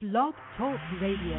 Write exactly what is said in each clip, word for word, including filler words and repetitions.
Blog Talk Radio.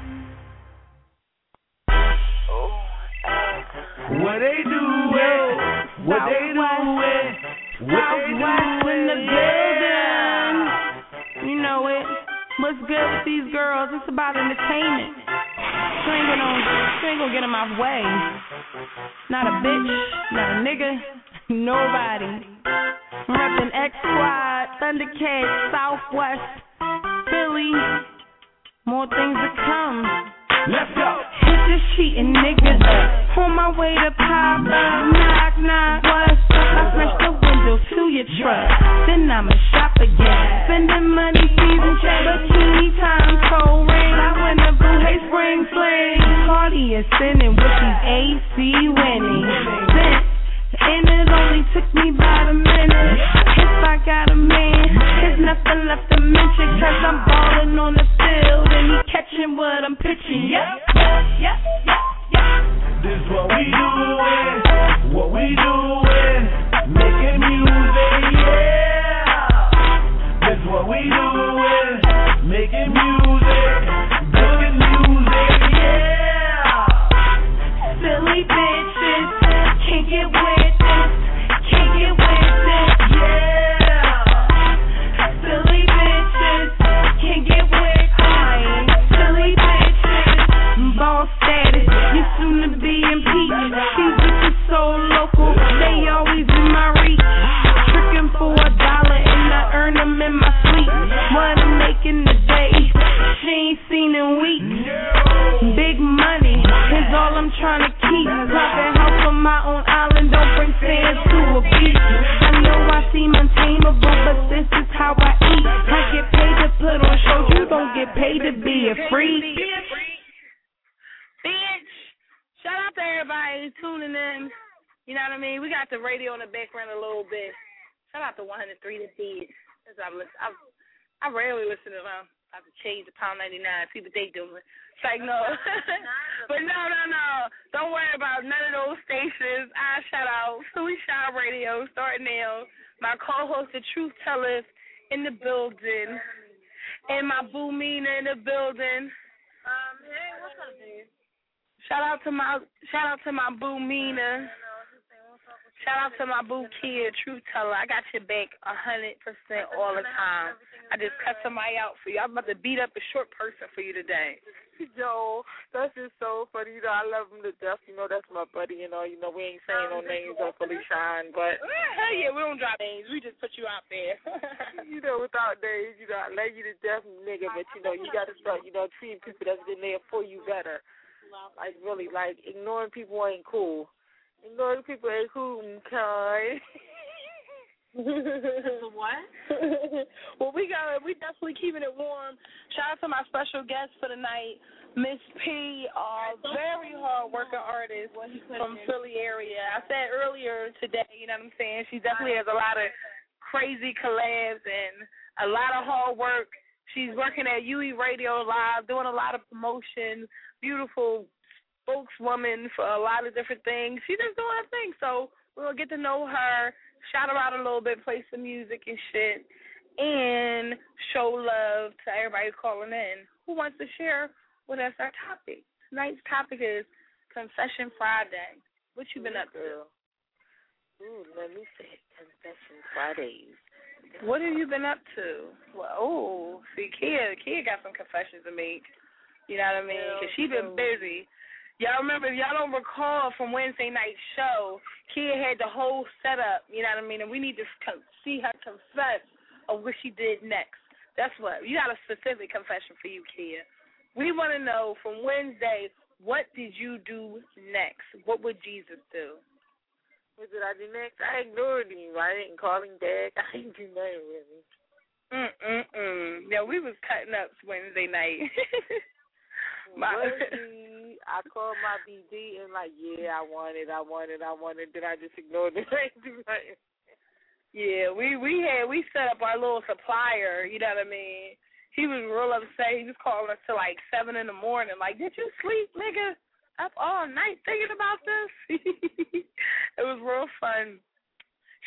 What they doing? What they doing? What they doing in the building? You know it. What's good with these girls? It's about entertainment. You ain't gonna, you ain't gonna get in my way. Not a bitch, not a nigga, nobody. I'm reppin' X Squad, Thundercats, Southwest, Philly. More things to come. Let's go. Hit this cheating nigga up. On my way to pop up. Knock, knock. What's up? I smash the window to your truck. Then I'ma shop again. Spending money, season check. Bikini time, cold rain. I went to Blue Hay Spring Fling. Party is sinning with these A C winning. Since, and it only took me about a minute. If I got a man, there's nothing left to mention. Cause I'm ballin' on the field and he catching what I'm pitching. Yep, yep, yep, yep. This what we doing, what we doing, making music, yeah. This what we doing, making music, good music, yeah. Silly bitches, can't get with this, can't get with this, yeah. Silly bitches, can't get with this, silly bitches, ball status, you soon to be impeached. These bitches so local, they always in my reach. Tricking for a dollar and I earn them in my sleep. What I'm making today, she ain't seen in weeks. Big money is all I'm trying to keep. Private house on my own island, don't bring fans to a beach. I know I seem untamable, but this is how I eat. I get paid to put on shows, you don't get paid to be a freak. Bitch, shout out to everybody tuning in. You know what I mean? We got the radio in the background a little bit. Shout out to one oh three The Beat. I listen, I, I rarely listen to them. I have to change the Pound ninety-nine, see what they doing. It's like, no. But no, no, no. Don't worry about none of those stations. I shout out Philly Shine Radio, starting now. My co-host, The Truth Teller, in the building. And my boo Mina in the building. Um, hey, what's up, dude? Shout out to my shout out to my boo Mina. Shout out to my boo Kia, Truth Teller. I got your back a hundred percent all the time. I just cut somebody out for you. I'm about to beat up a short person for you today. Yo, that's just so funny. You know, I love him to death. You know, that's my buddy. You know, you know, we ain't saying no names on Philly Shine, but hell yeah, we don't drop names. We just put you out there. You know, without names, you know, I love you to death, nigga. But you know, you got to start, you know, treating people that's been there for you better. Like really, like ignoring people ain't cool. Ignoring people ain't cool, kind. What? Well, we got we definitely keeping it warm. Shout out to my special guest for the night, Miss P, a very hard working artist from Philly area. I said earlier today, you know what I'm saying? She definitely has a lot of crazy collabs and a lot of hard work. She's working at U E Radio Live, doing a lot of promotion. Beautiful spokeswoman for a lot of different things. She's just doing her thing. So we'll get to know her, shout her out a little bit, play some music and shit, and show love to everybody calling in who wants to share with us our topic. Tonight's topic is Confession Friday. What you been up to? Ooh, let me say Confession Fridays. What have you been up to? Well, oh, see, Kia, Kia got some confessions to make. You know what I mean? Because she been busy. Y'all remember, if y'all don't recall from Wednesday night show, Kia had the whole setup, you know what I mean? And we need to see her confess of what she did next. That's what. You got a specific confession for you, Kia. We want to know from Wednesday, what did you do next? What would Jesus do? What did I do next? I ignored him. I didn't call him back. I didn't do nothing with him. Mm-mm-mm. Yeah, we was cutting up Wednesday night. My, I called my B D and like, yeah, I want it, I want it, I want it. Then I just ignored it. I didn't do nothing. Yeah, we we had we set up our little supplier. You know what I mean? He was real upset. He was calling us till like seven in the morning. Like, did you sleep, nigga? Up all night thinking about this? It was real fun.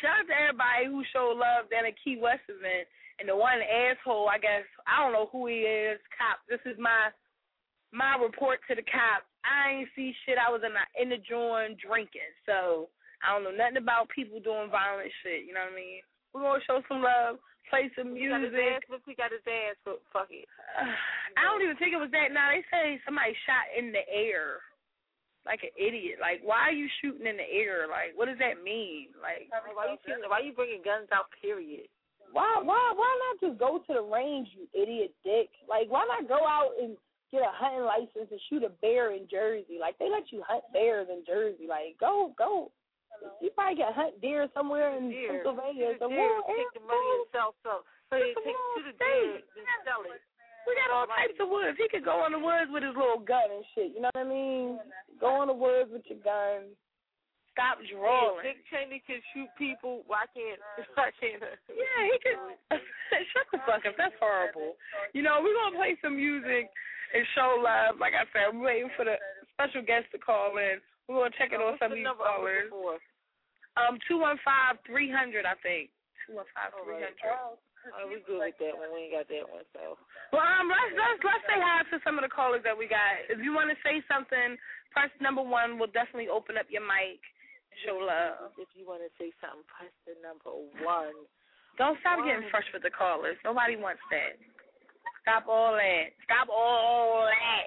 shout out to everybody who showed love down at Key West event. And the one asshole, I guess, I don't know who he is, cop. This is my my report to the cop. I ain't see shit. I was in the, in the joint drinking. So I don't know nothing about people doing violent shit. You know what I mean? We're going to show some love, play some He got his music. ass, look, he got his ass, but fuck it. Uh, I don't even think it was that. Now, they say somebody shot in the air. Like an idiot. Like, why are you shooting in the air? Like, what does that mean? Like, why you shooting, why you bringing guns out, period? Why, why, why not just go to the range, you idiot dick? Like, why not go out and get a hunting license and shoot a bear in Jersey? Like, they let you hunt bears in Jersey. Like, go, go. You probably can hunt deer somewhere in Deer. Pennsylvania. Shoot a So deer, well, take the money and sell some. So you take to the deer and sell it. We got all types of woods. He could go in the woods with his little gun and shit. You know what I mean? Go in the woods with your gun. Stop drawing. Dick Cheney can shoot people. Why can't? Why can't? Yeah, he could. Shut the fuck up. That's horrible. You know, we're gonna play some music and show love. Like I said, I'm waiting for the special guest to call in. We're gonna check it on some of these callers. Um, two one five three hundred, I think. Two one five three hundred. Oh, we good with that one. We ain't got that one, so. Well, um, let's let's let's say hi to some of the callers that we got. If you want to say something, press number one. We'll definitely open up your mic and show love. If you want to say something, press the number one. Don't stop one. getting fresh with the callers. Nobody wants that. Stop all that. Stop all that.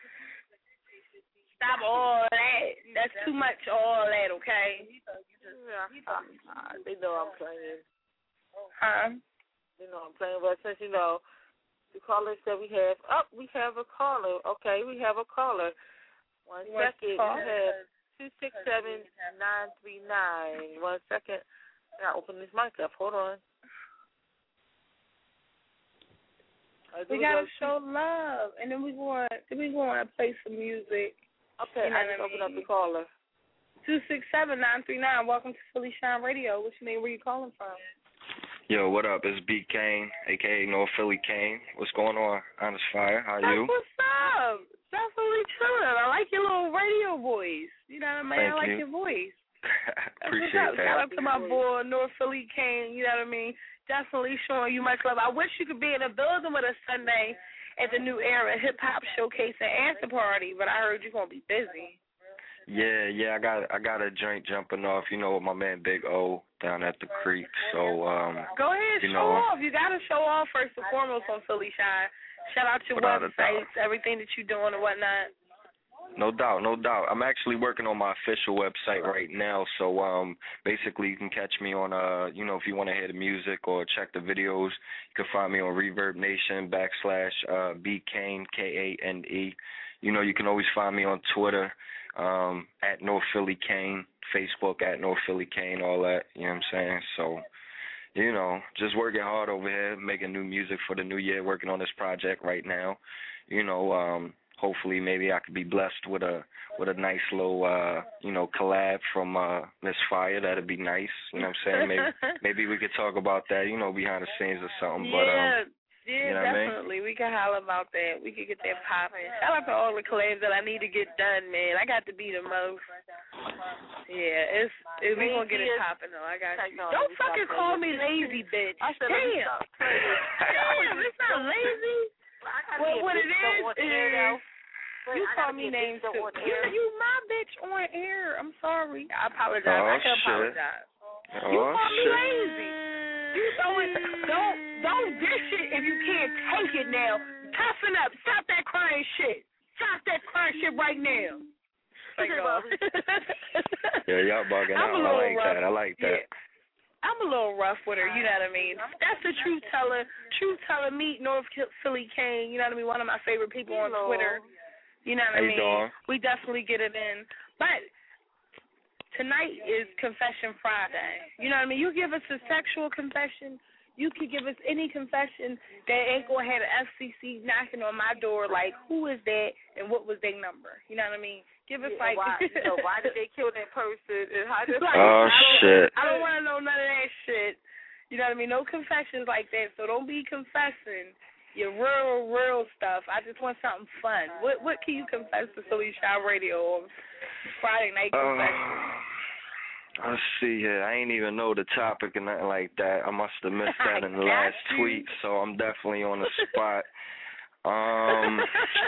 Stop all that. That's too much all that, okay? Yeah, uh, uh, they know I'm playing. Huh? You know I'm playing, but since you know the callers that we have, oh, we have a caller. Okay, we have a caller. One You want second. to call? We have two six seven nine three nine. One second. I gotta open this mic up. Hold on. Uh, We gotta show love, and then we want then we want to play some music. Okay, You know I what just I open up mean? the caller. Two six seven nine three nine. Welcome to Philly Shine Radio. What's your name? Where you calling from? Yo, what up? It's B Kane, a k a. North Philly Kane. What's going on? Honest Fire, how That's you? what's up. Definitely chilling. I like your little radio voice. You know what I mean? Thank I like you. your voice. That's Appreciate what's up. that. Shout out to my boy, North Philly Kane. You know what I mean? Definitely showing you much love. I wish you could be in the building with us Sunday at the New Era Hip Hop Showcase and After Party, but I heard you're going to be busy. Yeah, yeah, I got I got a joint jumping off, you know, with my man Big O down at the creek. So, um Go ahead, you show know, off. You got to show off first and foremost on Philly Shine. Shout out your Without a websites, everything that you're doing and whatnot. no doubt, no doubt. I'm actually working on my official website right now, so um basically you can catch me on uh you know, if you want to hear the music or check the videos, you can find me on Reverb Nation backslash uh B Kane K A N E. You know, you can always find me on Twitter, um, at North Philly Kane, Facebook at North Philly Kane, all that, you know what I'm saying? So, you know, just working hard over here, making new music for the new year, working on this project right now. You know, um, hopefully maybe I could be blessed with a with a nice little, uh, you know, collab from uh, Miss Fire. That'd be nice, you know what I'm saying? Maybe maybe we could talk about that, you know, behind the scenes or something. But, yeah. um, Yeah, you know what I mean? definitely. We can holler about that. We can get that popping. Shout out to all the collabs that I need to get done, man. I got to be the most. Yeah, it's it, we gonna get it popping though. I got you. Don't fucking call me lazy, bitch. I said, Damn. Damn, it's not lazy. Well, what it is is you call me names too. You, you my bitch on air. I'm sorry. I apologize. Oh, I can shit. apologize. Oh, You call me shit. lazy. You don't don't don't dish it if you can't take it now. Toughen up. Stop that crying shit. Stop that crying shit right now. Like, uh, Yeah, y'all bugging I'm a out. I little like rough. that. I like that. Yeah. I'm a little rough with her, you know what I mean? That's the truth teller. Truth teller, meet North Philly Kane, you know what I mean? One of my favorite people on Hello. Twitter. You know what How I you mean? doing? We definitely get it in. But tonight is Confession Friday. You know what I mean? You give us a sexual confession, you could give us any confession that ain't going to have the F C C knocking on my door like, who is that and what was their number? You know what I mean? Give us Yeah, like... why, you know, why did they kill that person? And how did Like, Oh, I don't, shit. I don't want to know none of that shit. You know what I mean? No confessions like that. So don't be confessing your real, real stuff. I just want something fun. What What can you confess to Philly Shine Radio on Friday night confession? Uh, Let's see here. I ain't even know the topic and nothing like that. I must have missed that in the last you. tweet, so I'm definitely on the spot. Um,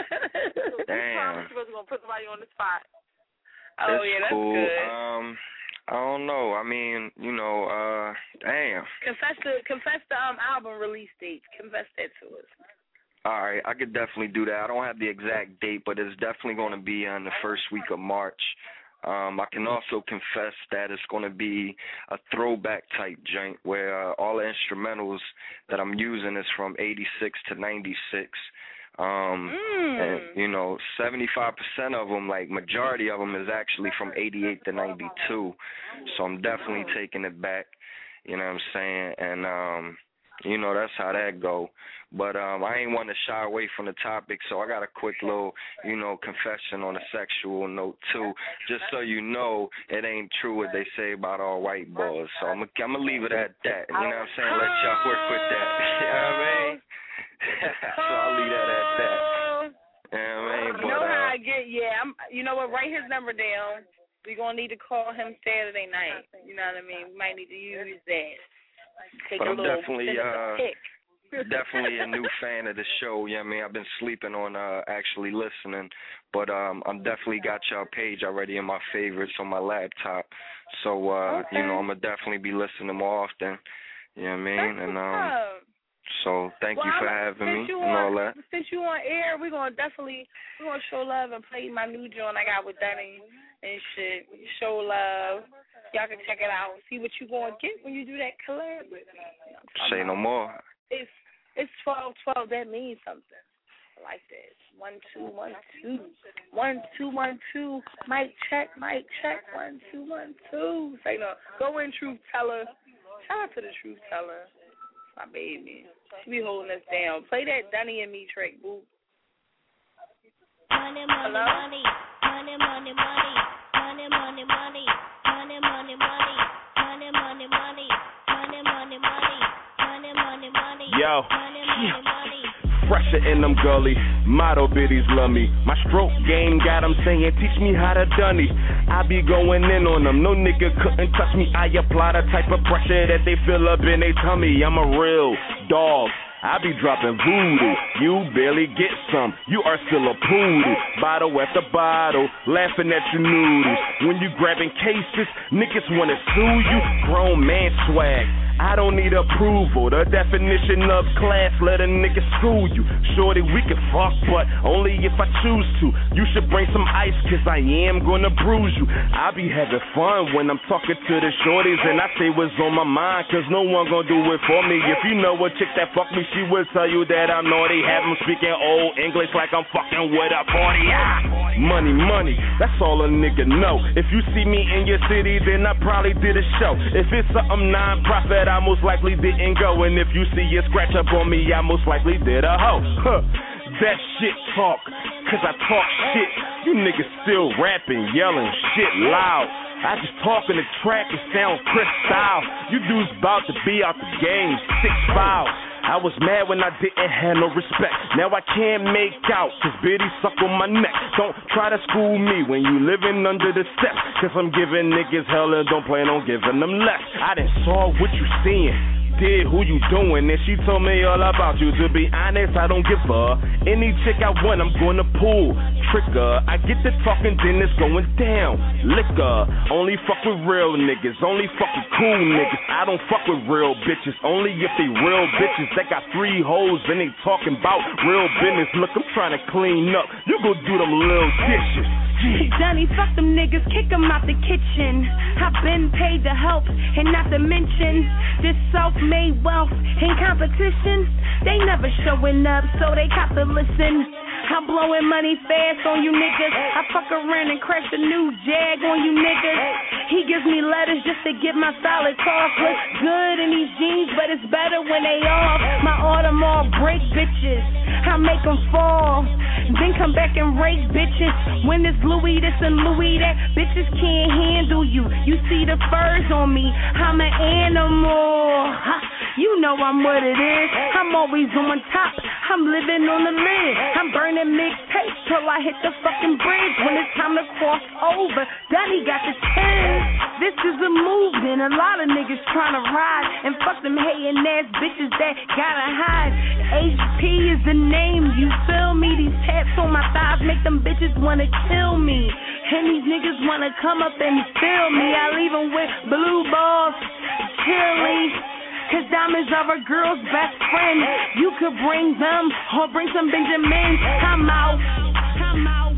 damn. She wasn't gonna put somebody on the spot. Oh it's yeah, that's cool. good. Um, I don't know. I mean, you know, uh, damn. Confess the confess the um album release date. Confess that to us. All right, I could definitely do that. I don't have the exact date, but it's definitely going to be in the first week of March. Um, I can also confess that it's going to be a throwback type joint where uh, all the instrumentals that I'm using is from eighty-six to ninety-six. Um, mm. And, you know, seventy-five percent of them, like majority of them, is actually from eighty-eight to ninety-two. So I'm definitely taking it back, you know what I'm saying? And, um, you know, that's how that go. But um, I ain't want to shy away from the topic, so I got a quick little, you know, confession on a sexual note, too, just so you know it ain't true what they say about all white boys. So I'm going I'm to leave it at that. You know what I'm saying? Let y'all work with that. You know what I mean? So I'll leave that at that. You know what I mean? But, you know how uh, I get, yeah, I'm, you know what, write his number down. We're going to need to call him Saturday night. You know what I mean? We might need to use that. Take but a I'm little, definitely, uh, pick. definitely a new fan of the show. You know what I mean? I've been sleeping on uh, actually listening, but um, I'm definitely got y'all page already in my favorites on my laptop. So, uh, okay. you know, I'm going to definitely be listening more often. You know what I mean? That's and um, so thank well, you for I'm, having me you and on, all that. Since you on air, we're going to definitely we're gonna show love and play my new joint I got with Danny and shit. Show love. Y'all can check it out and see what you going to get when you do that collab with me. You know, Say no more. It's it's twelve twelve. That means something. I like that. One two one two. One two one two. Mic check. Mic check. One two one two. Say no. Go in, truth teller. Shout out to the truth teller. My baby. She be holding us down. Play that Dunny and Me track, boo. Money, money, Hello? money, money, money, money, money, money, money, money, money, money, money, money, money, money, money, money, money, money, money, Yo, money, money, money. Fresher in them gully, model biddies love me. My stroke game got them saying, teach me how to dunny. I be going in on them, no nigga couldn't touch me. I apply the type of pressure that they feel up in they tummy. I'm a real dog. I be dropping voodoo, you barely get some, you are still a poodle. Bottle after bottle, laughing at your noodles. When you grabbing cases, niggas wanna sue you. Grown man swag, I don't need approval. The definition of class, let a nigga school you. Shorty, we can fuck, but only if I choose to. You should bring some ice, cause I am gonna bruise you. I be having fun when I'm talking to the shorties, and I say what's on my mind, cause no one gonna do it for me. If you know a chick that fuck me, she will tell you that I'm naughty. Have them speaking old English like I'm fucking with a forty. Ah! Money, money, that's all a nigga know. If you see me in your city, then I probably did a show. If it's something non-profit, I most likely didn't go. And if you see a scratch up on me, I most likely did a hoe. Huh. That shit talk, cause I talk shit. You niggas still rapping, yelling shit loud. I just talk in the track and sound Chris style. You dudes about to be out the game, six five. I was mad when I didn't have no respect. Now I can't make out, cause Biddy suck on my neck. Don't try to school me when you living under the steps, cause I'm giving niggas hell and don't plan on giving them less. I done saw what you seeing, did who you doing, and she told me all about you. To be honest, I don't give a any chick I want, I'm gonna pull trigger. I get the talking, then it's going down. Liquor, only fuck with real niggas, only fuck with cool niggas. I don't fuck with real bitches, only if they real bitches that got three hoes and they talking about real business. Look, I'm trying to clean up, you go do them little dishes. Johnny, fuck them niggas, kick them out the kitchen. I've been paid to help, and not to mention this self-made wealth in competition. They never showing up, so they got to listen. I'm blowing money fast on you niggas. I fuck around and crash a new Jag on you niggas. He gives me letters just to get my solid cough. Look good in these jeans, but it's better when they off. My Audemars break bitches, I make them fall, then come back and rake bitches. When it's Louis this and Louis that, bitches can't handle you. You see the furs on me, I'm an animal. You know I'm what it is, I'm always on top, I'm living on the lid. I'm burning mixtapes, till I hit the fucking bridge. When it's time to cross over, Daddy got the chance. This is a movement, a lot of niggas trying to ride. And fuck them hating ass bitches that gotta hide. H P is the name, you feel me? These tats on my thighs make them bitches wanna kill me. And these niggas wanna come up and feel me. I leave them with blue balls, chilly. Cause diamonds are a girl's best friend. You could bring them or bring some Benjamins. I'm out. I'm out.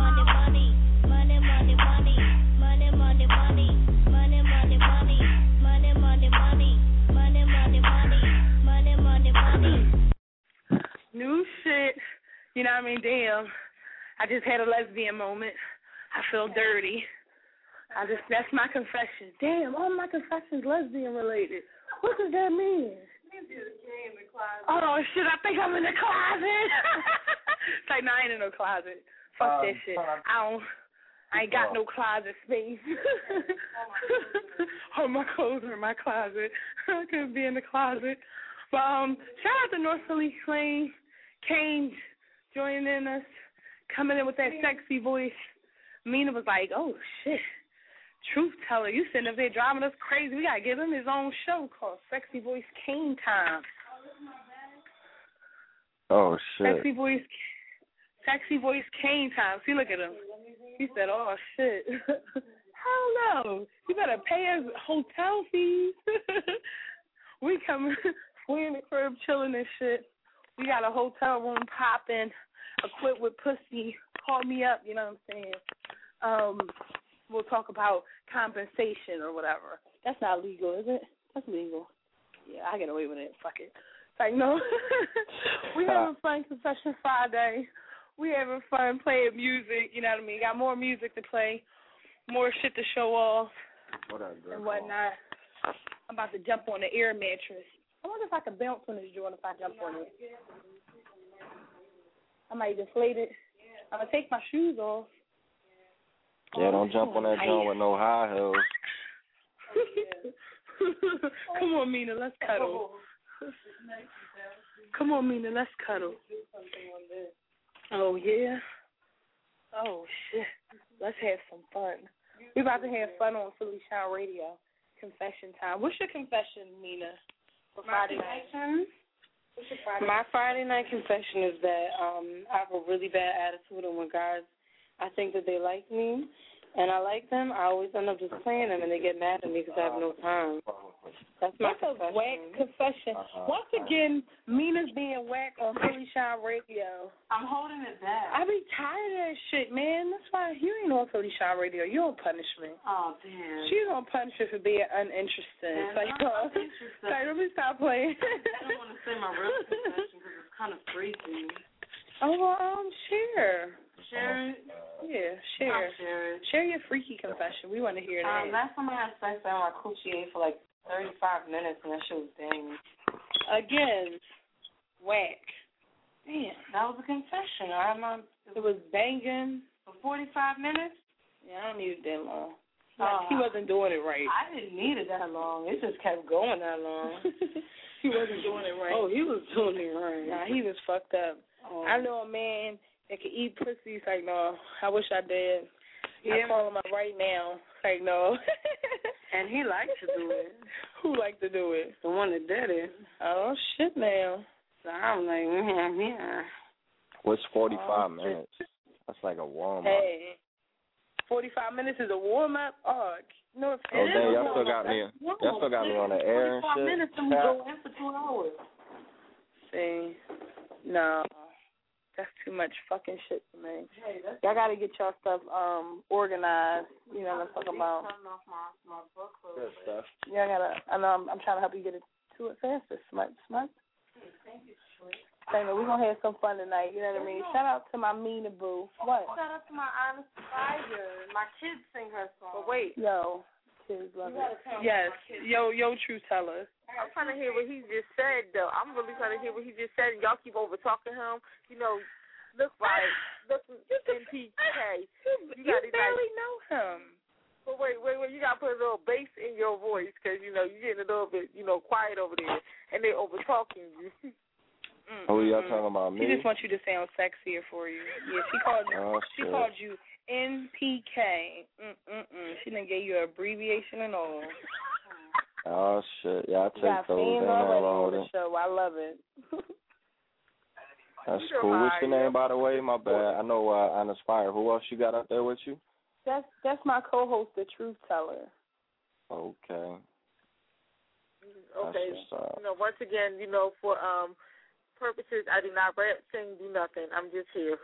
New shit. You know what I mean? Damn. I just had a lesbian moment. I feel dirty. I just, that's my confession. Damn, all my confessions lesbian related. What does that mean? Oh, shit, I think I'm in the closet. It's like, no, I ain't in no closet. Fuck um, that shit. I don't, I ain't got no closet space. All my clothes are in my closet. I couldn't be in the closet. But um, shout out to North Philly Lane, Kane joining in us, coming in with that sexy voice. Mina was like, oh, shit. Truth teller, you sitting up there driving us crazy. We got to give him his own show called Sexy Voice Kane Time. Oh, shit. Sexy Voice Sexy Voice Kane Time. See, look at him. He said, oh, shit. Hell no. You better pay us hotel fees. We coming, we in the crib chilling and shit. We got a hotel room popping, equipped with pussy. Call me up, you know what I'm saying? Um... We'll talk about compensation or whatever. That's not legal, is it? That's legal. Yeah, I get away with it. Fuck it. It's like, no. We having fun Confession Friday. We having fun playing music, you know what I mean? Got more music to play, more shit to show off what up, girl? And whatnot. I'm about to jump on the air mattress. I wonder if I can bounce on this joint if I jump on it. I might deflate it. I'm going to take my shoes off. Yeah, don't jump on that joint with no high heels. Come on, Mina, let's cuddle. Come on, Mina, let's cuddle. Oh, yeah? Oh, shit. Let's have some fun. We about to have fun on Philly Shine Radio. Confession time. What's your confession, Mina, for Friday night? My Friday night confession is that um, I have a really bad attitude, and when guys, I think that they like me, and I like them, I always end up just playing them, and they get mad at me because I have no time. That's my That's confession. a whack confession. Once again, Mina's being whack on Philly Shine Radio. I'm holding it back. I be tired of that shit, man. That's why you ain't on Philly Shine Radio. You on punishment. Oh, damn. She's on punishment for being uninterested. Man, like, I'm uh, interested. like, let me stop playing. I don't want to say my real confession because it's kind of freaky. Oh, well, um, share. Share it? Yeah, share. I'll share it. Share your freaky confession. We want to hear that. Um, last time I had sex, I had my coochie ate for like thirty-five minutes, and that shit was dang. Again, whack. Damn. That was a confession. I had my, it was banging. For forty-five minutes? Yeah, I don't need it that long. Uh, he wasn't doing it right. I didn't need it that long. It just kept going that long. He wasn't doing it right. Oh, he was doing it right. Nah, he was fucked up. Oh. I know a man that can eat pussy. He's like, no, I wish I did. Yeah. I call him up right now. Like, no. And he likes to do it. Who liked to do it? The one that did it. Oh, shit now. So I'm like, yeah, yeah. What's forty-five oh, minutes? That's like a warm-up. Hey, forty-five minutes is a warm-up? Oh, no, it's oh dang, y'all still got me, y'all still got me on the air and shit? forty-five minutes and we go in for two hours. See, no. That's too much fucking shit for me. Hey, y'all got to get y'all stuff um organized. You know what I'm talking about. Good stuff. Y'all got to, I know I'm, I'm trying to help you get it to it faster. Smart, smart. Thank you, Shirley. We're going to have some fun tonight. You know what I mean? Shout out to my Mina Boo. What? Shout out to my Honest Tiger. My kids sing her song. But wait. Yo. Kids love it. Yes. Yo, yo, true teller. I'm trying to hear what he just said, though. I'm really trying to hear what he just said, and y'all keep over talking him. You know, look right, look in P K. You, you barely like, know him. But wait, wait, wait. You got to put a little bass in your voice because, you know, you're getting a little bit, you know, quiet over there, and they're over talking you. Mm, Oh, y'all mm, talking about She me? just wants you to sound sexier for you. Yeah, she called you. Oh, she shit. called you N P K. Mm mm mm. She done gave you an abbreviation and all. Oh, shit. Yeah, I You take got those. Ain't fans nothing already wrong on with the it. show. I love it. That's cool. What's your name, by the way? My bad. I know uh, Uninspired. Who else you got up there with you? That's that's my co-host, the Truth Teller. Okay. Okay. That's what's up. You know, once again, you know, for um purposes, I do not rap, sing, do nothing. I'm just here.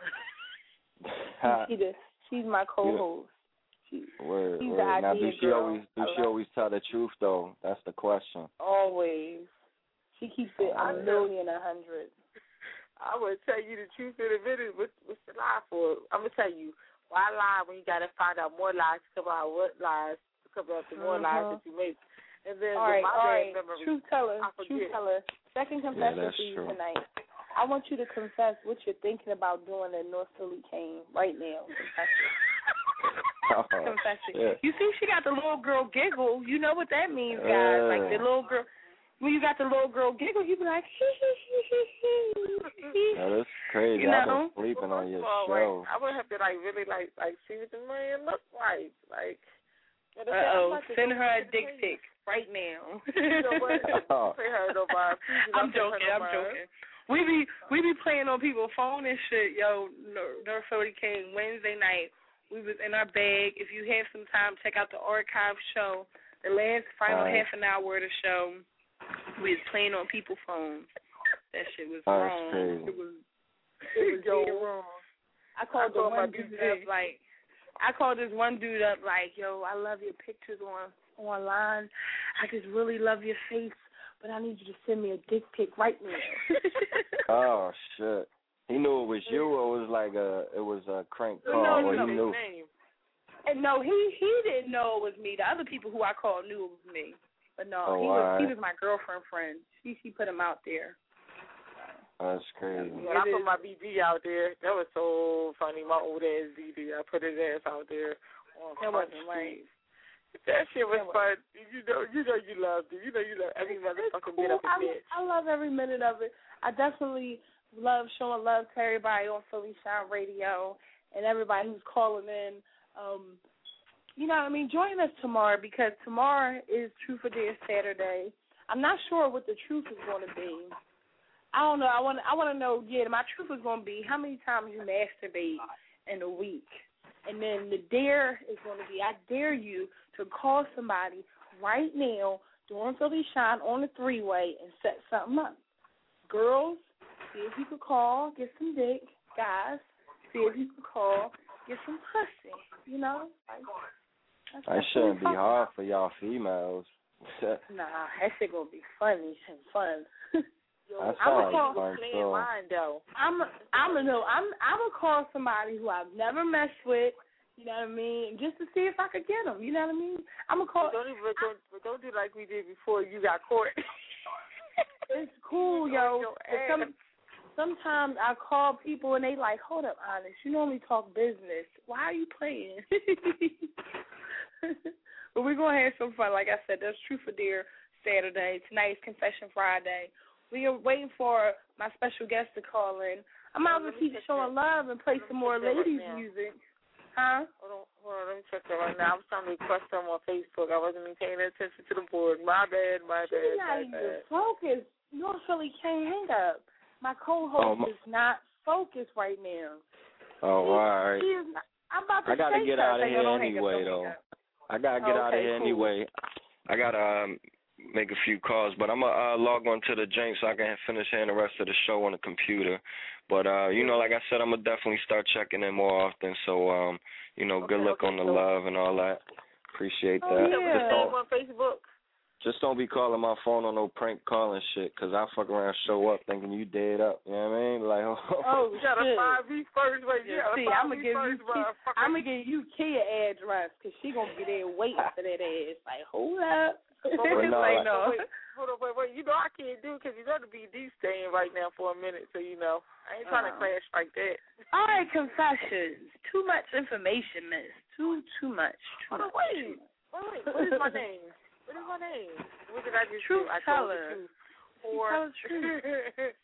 she just, she's my co-host. She, Word, she's word. the Now, do idea she girl. always do I she love always tell the truth though? That's the question. Always. She keeps it I a know. million, a hundred. I would tell you the truth in a minute. What's, what's the lie for? I'm gonna tell you why lie when you gotta find out more lies to cover out what lies to cover up the more Uh-huh. lies that you make. And then All with right, my all bad right. memory, Truth Teller, I forget. Truth Teller. Second Yeah, confession that's for you true. tonight. I want you to confess what you're thinking about doing in North Philly Kane right now. Confess it. Oh, Confess it. shit. You see, she got the little girl giggle. You know what that means, guys. Like the little girl. When you got the little girl giggle, you be like, hee hee hee hee hee. Yeah, that's crazy. You I've know? been sleeping well, on your well, show. Like, I would have to like really like like see what the man looks like. Like, Uh oh, send her a dick pic right now. You know what? Oh. Pay her no mind. Please do I'm not pay her joking. no I'm mind. joking. We be we be playing on people's phone and shit, yo. North Philly King Wednesday night. We was in our bag. If you have some time, check out the archive show. The last final All right. half an hour of the show, we was playing on people's phones. That shit was Oh, that's wrong. crazy. It was it was dead wrong. I called I the called my one dude D J. up like I called this one dude up like, yo, I love your pictures on online. I just really love your face, but I need you to send me a dick pic right now. Oh shit. He knew it was you, or it was like a it was a crank call, No, or no, he knew. Name. And no, he he didn't know it was me. The other people who I called knew it was me. But no, Oh, he was alright. he was my girlfriend friend. She she put him out there. That's crazy. When I put my B D out there, that was so funny. My old ass B D, I put his ass out there on That Front wasn't Street. right. That shit was That fun. You know, you know, you loved it. You know, you love every It's motherfucking cool. bit of I, it. I love every minute of it. I definitely love showing love to everybody on Philly Shine Radio and everybody who's calling in. Um, you know what I mean? Join us tomorrow because tomorrow is Truth or Dare Saturday. I'm not sure what the truth is going to be. I don't know. I want I want to know, yeah, my truth is going to be how many times you masturbate in a week. And then the dare is going to be, I dare you to call somebody right now during Philly Shine on the three-way and set something up. Girls, see if you could call, get some dick. Guys, see if you could call, get some pussy. You know? Like, that's That what shouldn't we be talking hard for y'all females. about. Nah, that shit going to be funny and fun. Yo, That sounds I'm fun, gonna play so. mine though. I'm I'm gonna know I'm I'm gonna call somebody who I've never messed with, you know what I mean, just to see if I could get them. You know what I mean? I'm gonna call. But don't even don't, but don't do like we did before you got caught. It's cool, yo. Your But some, sometimes I call people and they like, hold up, Honest, you normally talk business. Why are you playing? But we're gonna have some fun. Like I said, that's Truth or Dare Saturday. Tonight's Confession Friday. We are waiting for my special guest to call in. I'm out to keep showing love and play some more ladies' music. Huh? Hold on, hold on, let me check that right now. I was trying to request them on Facebook. I wasn't even paying attention to the board. My bad, my bad, She's my not even bad. focused. North Philly can't hang up. My co-host Oh, my- is not focused right now. Oh, He- all right. he is not, I'm about to I gotta say get out of something. here Don't hang up, anyway, don't hang though. up. I gotta get out of Okay, here cool. anyway. I gotta um, make a few calls, but I'm gonna uh, log on to the jank so I can finish hearing the rest of the show on the computer. But uh, you know, like I said, I'm gonna definitely start checking in more often. So um, you know, good Okay, luck okay, on the so- love and all that. Appreciate Oh, that. yeah. Just don't, on Facebook. just don't be calling my phone on no prank calling shit, 'cause I fuck around, show up thinking you dead up. You know what I mean? Like, Oh, You got a shit. five V first, wait, you got a See, five I'm V gonna give you, first, motherfucker. I'm gonna give you Kia address because she gonna be there waiting for that ass. Like, hold up. But wait, no, like, like- no. wait, hold on, wait, wait. You know I can't do it because you know the B D staying right now for a minute, so you know I ain't trying to Uh-huh. clash like that. All right, confessions. Too much information, miss. Too, too much. Too Hold on, much. wait, wait, wait. What is my name? What is my name? What did I just Truth do? I told teller. the truth. You Or tell the truth.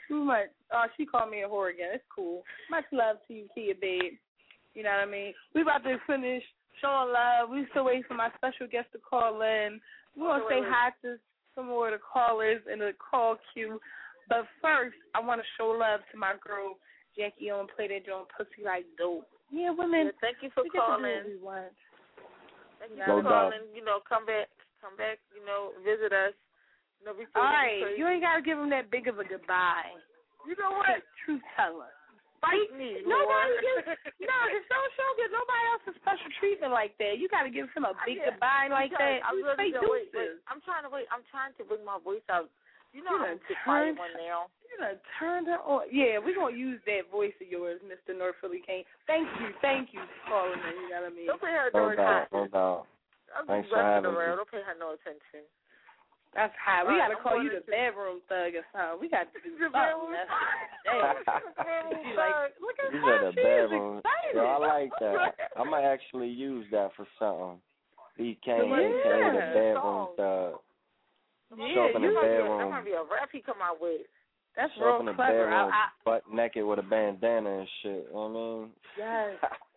too much. Oh, she called me a whore again. It's cool. Much love to you, Kia, babe. You know what I mean? We about to finish showing love. We still waiting for my special guest to call in. We're going to say hi to some more of the callers in the call queue. But first, I want to show love to my girl, Jackie O, and play that joint Pussy Like Dope. Yeah, women. Yeah, thank you for we get to do calling. what we want. Thank you No for doubt. calling. You know, come back, come back. You know, visit us. You know, we feel All right, crazy. you ain't got to give them that big of a goodbye. You know what? Truth teller. Fight me. Nobody Lord. gives, no, it's no show gives nobody else a special treatment like that. You got to give him a big Yeah, goodbye like because that. I You really say don't- wait, deuces. wait. I'm trying to wait. I'm trying to bring my voice out. You know, You I'm done the quiet turned- one now. You done turned her on. Yeah, we're going to use that voice of yours, Mister North Philly Kane. Thank you. Thank you for calling in. You know what I mean? Don't pay her No no doubt, no attention. doubt. I'm Thanks just for rushing having me. around. Don't pay her no attention. That's high. We All got to right, call I'm you the going to- bedroom thug or something. We got to do The something. bedroom That's- thug. Damn. She like, look at You her. said a She bedroom. is excited. Yo, I like that. I might actually use that for something. He came, he Yeah. came the bedroom thug. Yeah, Show up in you the That bedroom. might be a rap he come out with. That's Show up real in the clever. bedroom, I, I, butt naked with a bandana and shit. You know what I mean? yes.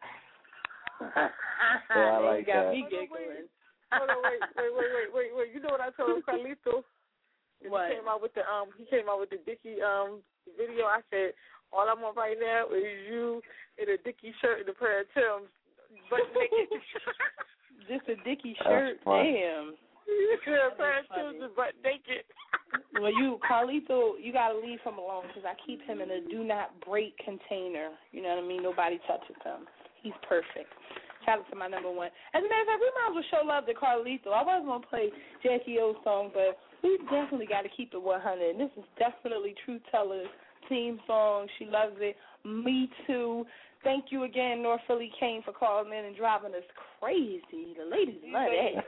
Yeah, I You like got that. me giggling. Hold on, wait, wait, wait, wait, wait, wait. You know what I told Carlito? What? He came out with the um. He came out with the Dickie um video. I said, all I'm on right now is you in a Dickie shirt and a pair of Timbs, butt naked. Just a Dickie That's shirt. funny. Damn. Yeah, a pair of That's Timbs funny. and butt naked. Well, you, Carlito, you got to leave him alone because I keep him in a do not break container. You know what I mean? Nobody touches him. He's perfect. Shout out to my number one. As a matter of fact, we might as well show love to Carlito. I was going to play Jackie O's song, but we definitely got to keep it one hundred. And this is definitely True Teller's theme song. She loves it. Me too. Thank you again, North Philly Kane, for calling in and driving us crazy. The ladies love that.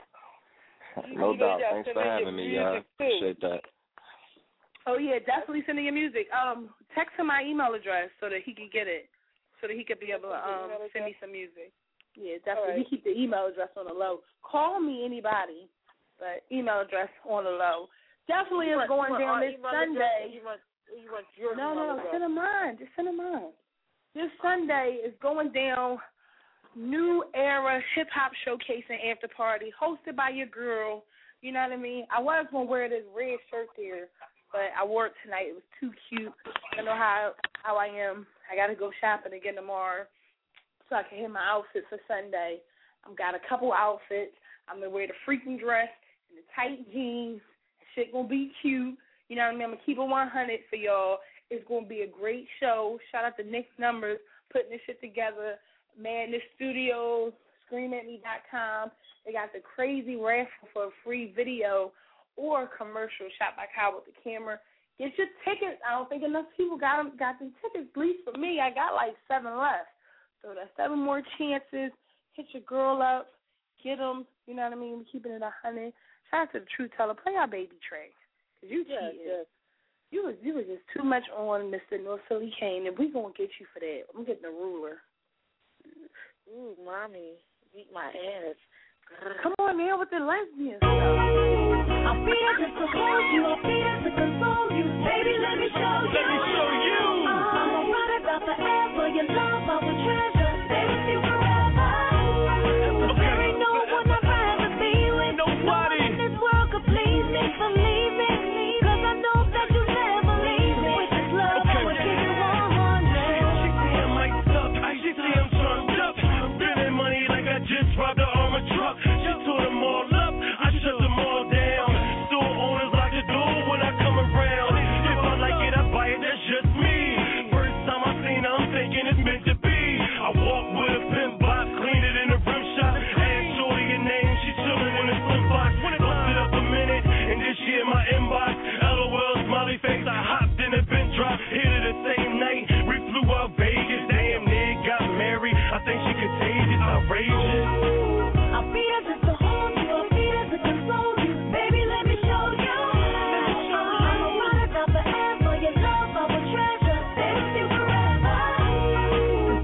No You doubt. know, Thanks just for sending having your me, y'all. music, too. Appreciate that. Oh, yeah, definitely sending your music. Um, text him my email address so that he can get it, so that he could be able to um send me some music. Yeah, definitely. Right. We keep the email address on the low. Call me anybody, but email address on the low. Definitely You is want- going you want down our this email Sunday. address, or You want, you want your No, email no, address? send them mine. Just send them mine. This Sunday is going down New Era Hip Hop Showcase and After Party, hosted by your girl. You know what I mean? I was going to wear this red shirt there, but I wore it tonight. It was too cute. I know how how I am. I got to go shopping again tomorrow so I can hit my outfit for Sunday. I've got a couple outfits. I'm going to wear the freaking dress and the tight jeans. Shit going to be cute. You know what I mean? I'm going to keep it one hundred for y'all. It's going to be a great show. Shout out to Nick Numbers putting this shit together. Madness Studios, scream at me dot com. They got the crazy raffle for a free video or commercial shot by Kyle with the camera. Get your tickets. I don't think enough people got them, got the tickets. At least for me, I got like seven left. So that's seven more chances. Hit your girl up. Get them. You know what I mean? We're keeping it a hundred. Shout out to the True Teller. Play our baby track. Cause you Yes, cheated. yes. You was you was just too much on Mister North Philly Kane, and we gonna get you for that. I'm getting a ruler. Ooh, mommy, beat my ass. Come on, man, with the lesbian stuff. I'll be there just to hold you, I'll be there to console you. Baby, let me show you. Let me show you. I'm a ride about forever, your love I will treasure. Stay with you forever. But there ain't no one I'd rather be with. Nobody. No one in this world could please me, believe me. Cause I know that you never leave me. With this love, I will give you one hundred. She see I'm mic'd up. She see I'm turned up. Spending money like I just robbed the armored truck. She tore them all up. I shut them all down. Store owners lock the door when I come around. If I like it, I buy it. That's just me. First time I seen her, I'm thinking it's meant to be. I walk with a pimp box, clean it in a rim shot. Ask shorty your name, she chillin' in a slim box. Bust it up a minute, and this shit in my inbox. LOL, smiley face, I hopped in a bench drop. Hit it the same night, we flew out Vegas. Damn, nigga got married. I think she contagious, outrageous. I'll be there just to hold you, I'll be there to console you. Baby, let me show you. I'm a ride about forever, your love I will treasure. Stay with you forever.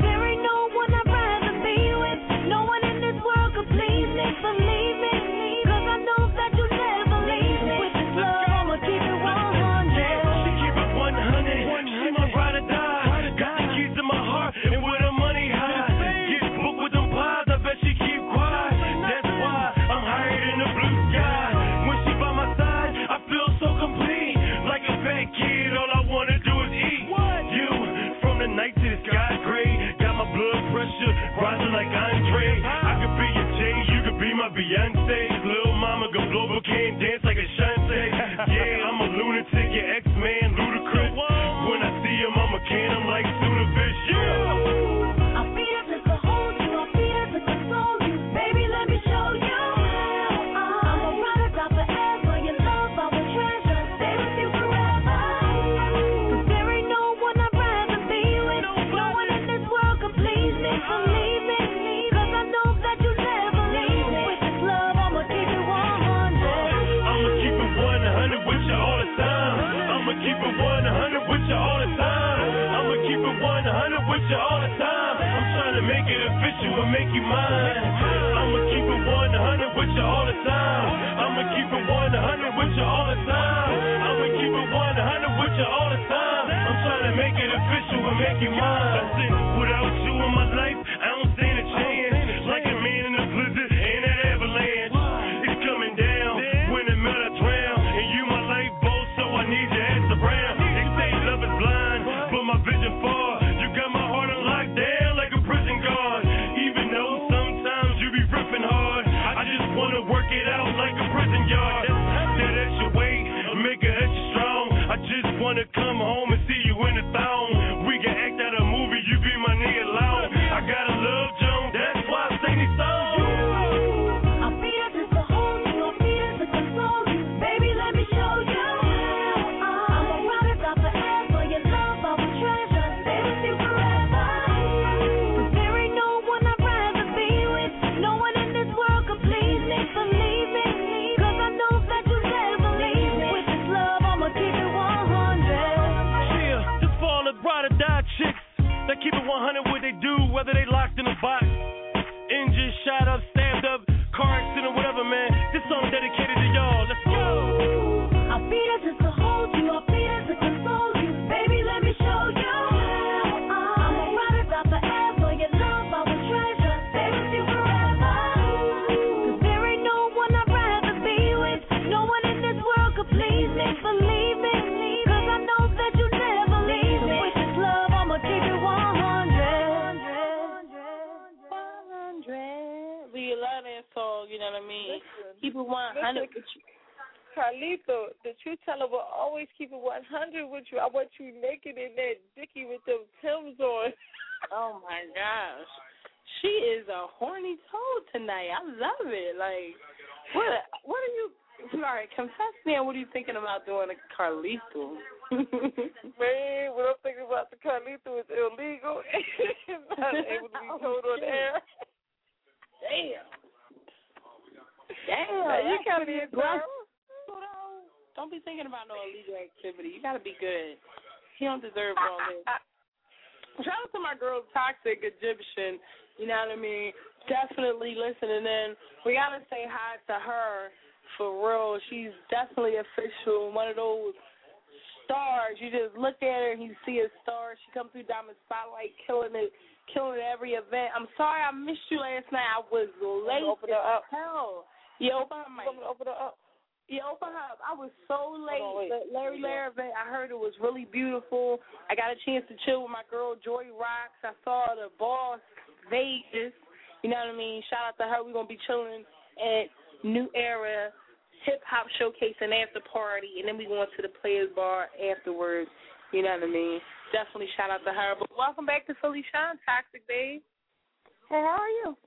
with you all the time. I'm trying to make it official and make you mine. I'ma keep it one hundred with you all the time. I'ma keep it one hundred with you all the time. I'ma keep it one hundred with you all the time. I'm trying to make it official and make you mine. I said, without you in my life, I don't stand a chance. Like a man in a blizzard and an avalanche. It's coming down when the metal drown. And you my life boat, so I need your ass around. They say love is blind, but my vision far. You got my heart on lockdown like a prison guard. Even though sometimes you be ripping hard, I just wanna work it out like a prison yard. That extra weight, make it extra strong. I just wanna come home and see you in the thong. We can act out a movie, you be my nigga alone. I got a love Joan, that's why I sing these songs. I'll be there just to hold you, I'll be there to console you. Baby, let me show you. I'm a ride or die forever. Your love I will treasure, stay with you forever. 'Cause there ain't no one I'd rather be with. No one in this world could please me, believe me. 'Cause I know that you never leave me. With this love, I'ma keep it one hundred. Yeah, this for all the ride or die chicks that keep it one hundred what they do, whether they locked in a box, injured, shot up, stabbed up, car accident, whatever, man. This song dedicated to y'all. Let's go. I'll be there just to hold you, I'll be there to console you. Baby, let me show you. I'm a ride or die forever. Your love I will treasure, stay with you forever. 'Cause there ain't no one I'd rather be with. No one in this world could please me, believe me. 'Cause I know that you never leave me. With this love, I'ma keep it one hundred. one hundred. We love that song, you know what I mean? Keep it one hundred. Carlito, the truth teller will always keep it one hundred with you. I want you naked in that dicky with them Timbs on. Oh my gosh. She is a horny toad tonight. I love it. Like, what what are you, sorry, confess me on what are you thinking about doing a Carlito? Man, what I'm thinking about the Carlito is illegal. Not able to be told on air. Damn. Damn. Now, you gotta be a girl. Don't be thinking about no illegal activity. You gotta be good. He don't deserve all this. Shout out to my girl Toxic Egyptian. You know what I mean? Definitely listening in. We gotta say hi to her for real. She's definitely official. One of those stars. You just look at her and you see a star. She comes through Diamond Spotlight, killing it, killing every event. I'm sorry I missed you last night. I was late open her up. hell. Yeah, open her mic. Open her up. Yeah, open her up. I was so late. Oh, wait. The Larry Larry event, I heard it was really beautiful. I got a chance to chill with my girl Joy Rocks. I saw the Boss Vegas. You know what I mean? Shout out to her. We're going to be chilling at New Era Hip Hop Showcase and after party, and then we going to the Players Bar afterwards. You know what I mean? Definitely shout out to her. But welcome back to Philly Shine, Toxic Babe. Hey, how are you?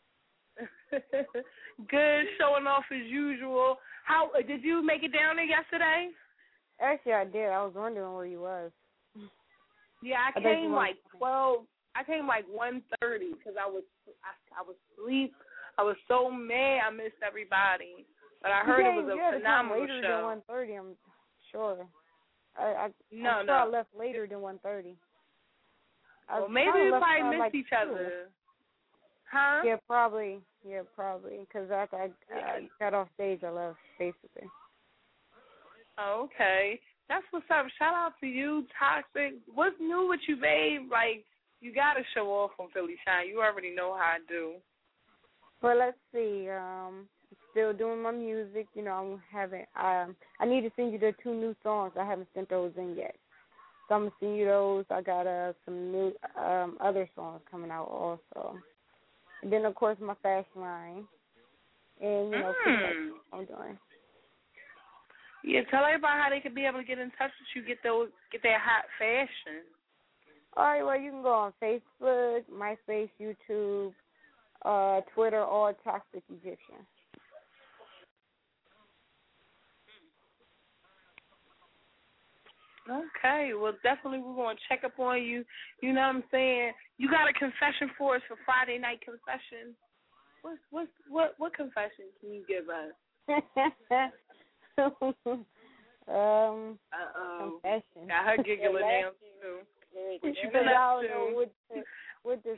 Good, showing off as usual. How did you make it down there yesterday? Actually, I did. I was wondering where you was. Yeah, I, I came like twelve. I came like one thirty because I was I, I was asleep. I was so mad I missed everybody. But I heard it was a yeah, phenomenal later show. than one thirty, I'm sure. I, I, no, I'm no. sure I left later than one thirty. Well, maybe we probably missed like each two. other. Huh? Yeah, probably. Yeah, probably. Because after I, I got off stage, I left, basically. Oh, okay. That's what's up. Shout out to you, Toxic. What's new with you, babe? Like, you got to show off on Philly Shine. You already know how I do. Well, let's see. Um, still doing my music. You know, I'm having. Um, I need to send you the two new songs. I haven't sent those in yet. So I'm gonna send you those. I got uh, some new um, other songs coming out also. And then of course my fashion line. And you know, mm. I'm doing. Yeah, tell everybody how they can be able to get in touch with you, get those, get that hot fashion. All right, well, you can go on Facebook, MySpace, YouTube, uh, Twitter, or Toxic Egyptian. Okay, well, definitely we're going to check up on you. You know what I'm saying? You got a confession for us for Friday Night Confession. What what what what confession can you give us? um, Uh-oh. confession. Got her giggling now, too. What you been I up don't know to? what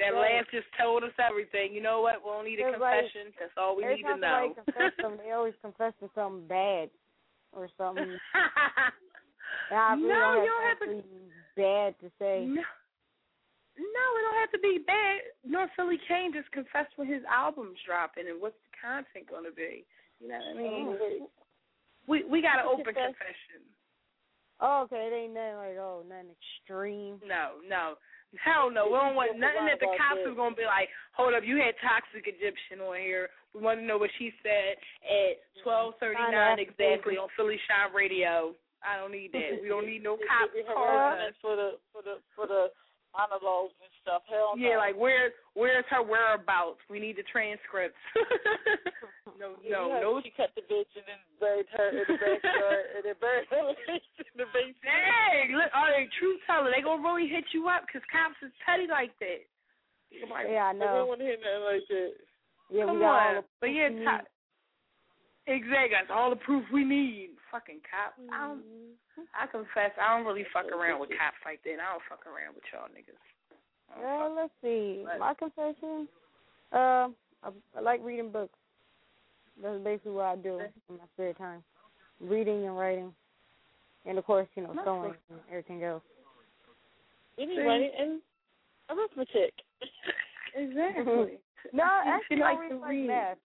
that laugh just told us everything. You know what? We don't need a It's confession. Like, That's all we every need time to know. somebody confess to them, they always confess to something bad or something. And I really no, don't have you don't have to. Bad to say. No. No, it don't have to be bad. No, Philly Kane just confessed when his album's dropping and what's the content going to be. You know what I mean? Mm-hmm. We we got an open confession. Oh, okay. It ain't nothing like, oh, nothing extreme. No, no. Hell no. We don't want nothing that the cops is going to be like, hold up, you had Toxic Egyptian on here. We want to know what she said at twelve thirty-nine exactly on Philly Shine Radio. I don't need that. We don't need no cops calling us. For the, for the, for the monologues and stuff. Hell no. Yeah, like where where's her whereabouts? We need the transcripts. no, yeah, no, no. She cut the bitch and then buried her in the backyard and then buried her in the basement. Dang, look, all right, truth teller, they gonna really hit you up because cops is petty like that. Like, yeah, I know. I don't want to hear nothing like that. Yeah, Come we got on, all the but yeah, t- exactly. That's all the proof we need. Fucking cops. Mm-hmm. I don't. I confess, I don't really fuck around with cops like that. I don't fuck around with y'all niggas. Well, let's see. But my confession, uh, I, I like reading books. That's basically what I do in my spare time. Reading and writing. And, of course, you know, sewing and everything else. Reading, writing, and arithmetic. Exactly. No, you actually, like I really to like read. math.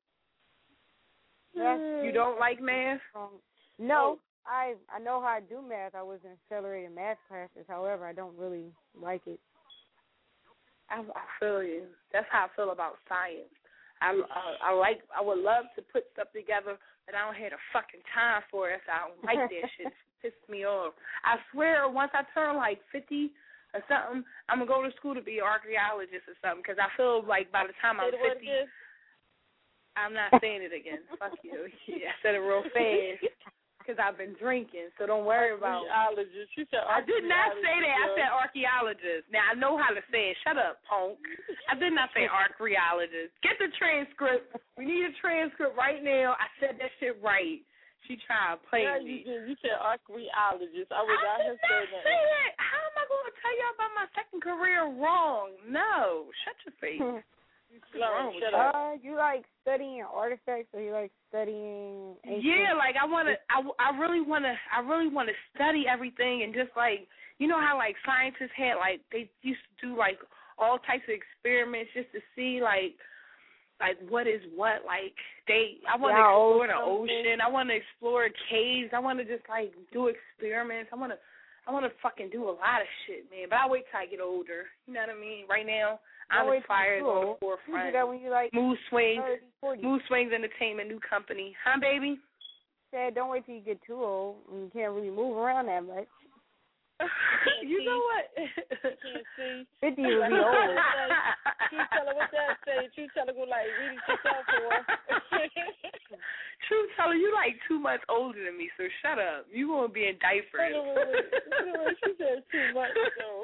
You don't like math? Um, no. I I know how to do math. I was in accelerated math classes. However, I don't really like it. I, I feel you. That's how I feel about science. I, I I like. I would love to put stuff together, but I don't have the fucking time for it. So I don't like that shit. It pisses me off. I swear, once I turn like fifty or something, I'm gonna go to school to be an archaeologist or something. Because I feel like by the time I'm fifty, I'm not saying it again. Fuck you. Yeah, I said it real fast. Because I've been drinking, so don't worry about it. Archaeologist. You said I did not say that. I said archaeologist. Now, I know how to say it. Shut up, punk. I did not say archaeologist. Get the transcript. We need a transcript right now. I said that shit right. She tried to play yeah, me. You did. You said archaeologist. I was I out here saying that. Say it. How am I going to tell y'all about my second career wrong? No. Shut your face. Wrong with uh, you like studying artifacts, or you like studying? Yeah, like I wanna, I, I really wanna, I really wanna study everything, and just like you know how like scientists had like they used to do like all types of experiments just to see like like what is what. Like they, I want to yeah, explore the ocean. I want to explore caves. I want to just like do experiments. I want to, I want to fucking do a lot of shit, man. But I wait till I get older. You know what I mean? Right now. I'm inspired on the forefront. You do that when you like Mood Swings, Mood Swings Entertainment, new company. Huh, baby? Said, don't wait till you get too old and you can't really move around that much. You know what? Can't see. Fifty will be old. Truth teller, what that say? Truth teller go like reading yourself for. Truth teller, you like two months older than me, so shut up. You gonna be in diapers. She said too much though.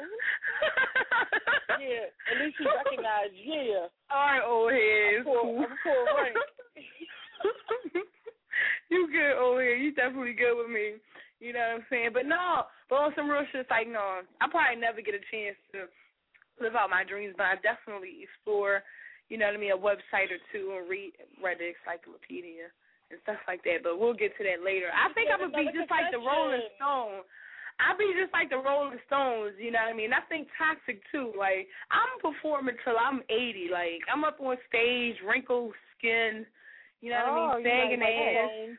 Yeah, at least you recognize. Yeah. All right, old heads. I'm poor, I'm poor rank. You good, old head. You definitely good with me. You know what I'm saying? But no, but on some real shit, it's like, no, I'll probably never get a chance to live out my dreams, but I definitely explore, you know what I mean, a website or two and read, read the encyclopedia and stuff like that. But we'll get to that later. I think I'm going to be just like the Rolling Stones. I'll be just like the Rolling Stones, you know what I mean? I think Toxic, too. Like, I'm performing till I'm eighty. Like, I'm up on stage, wrinkled skin, you know what oh, I mean, sagging like ass.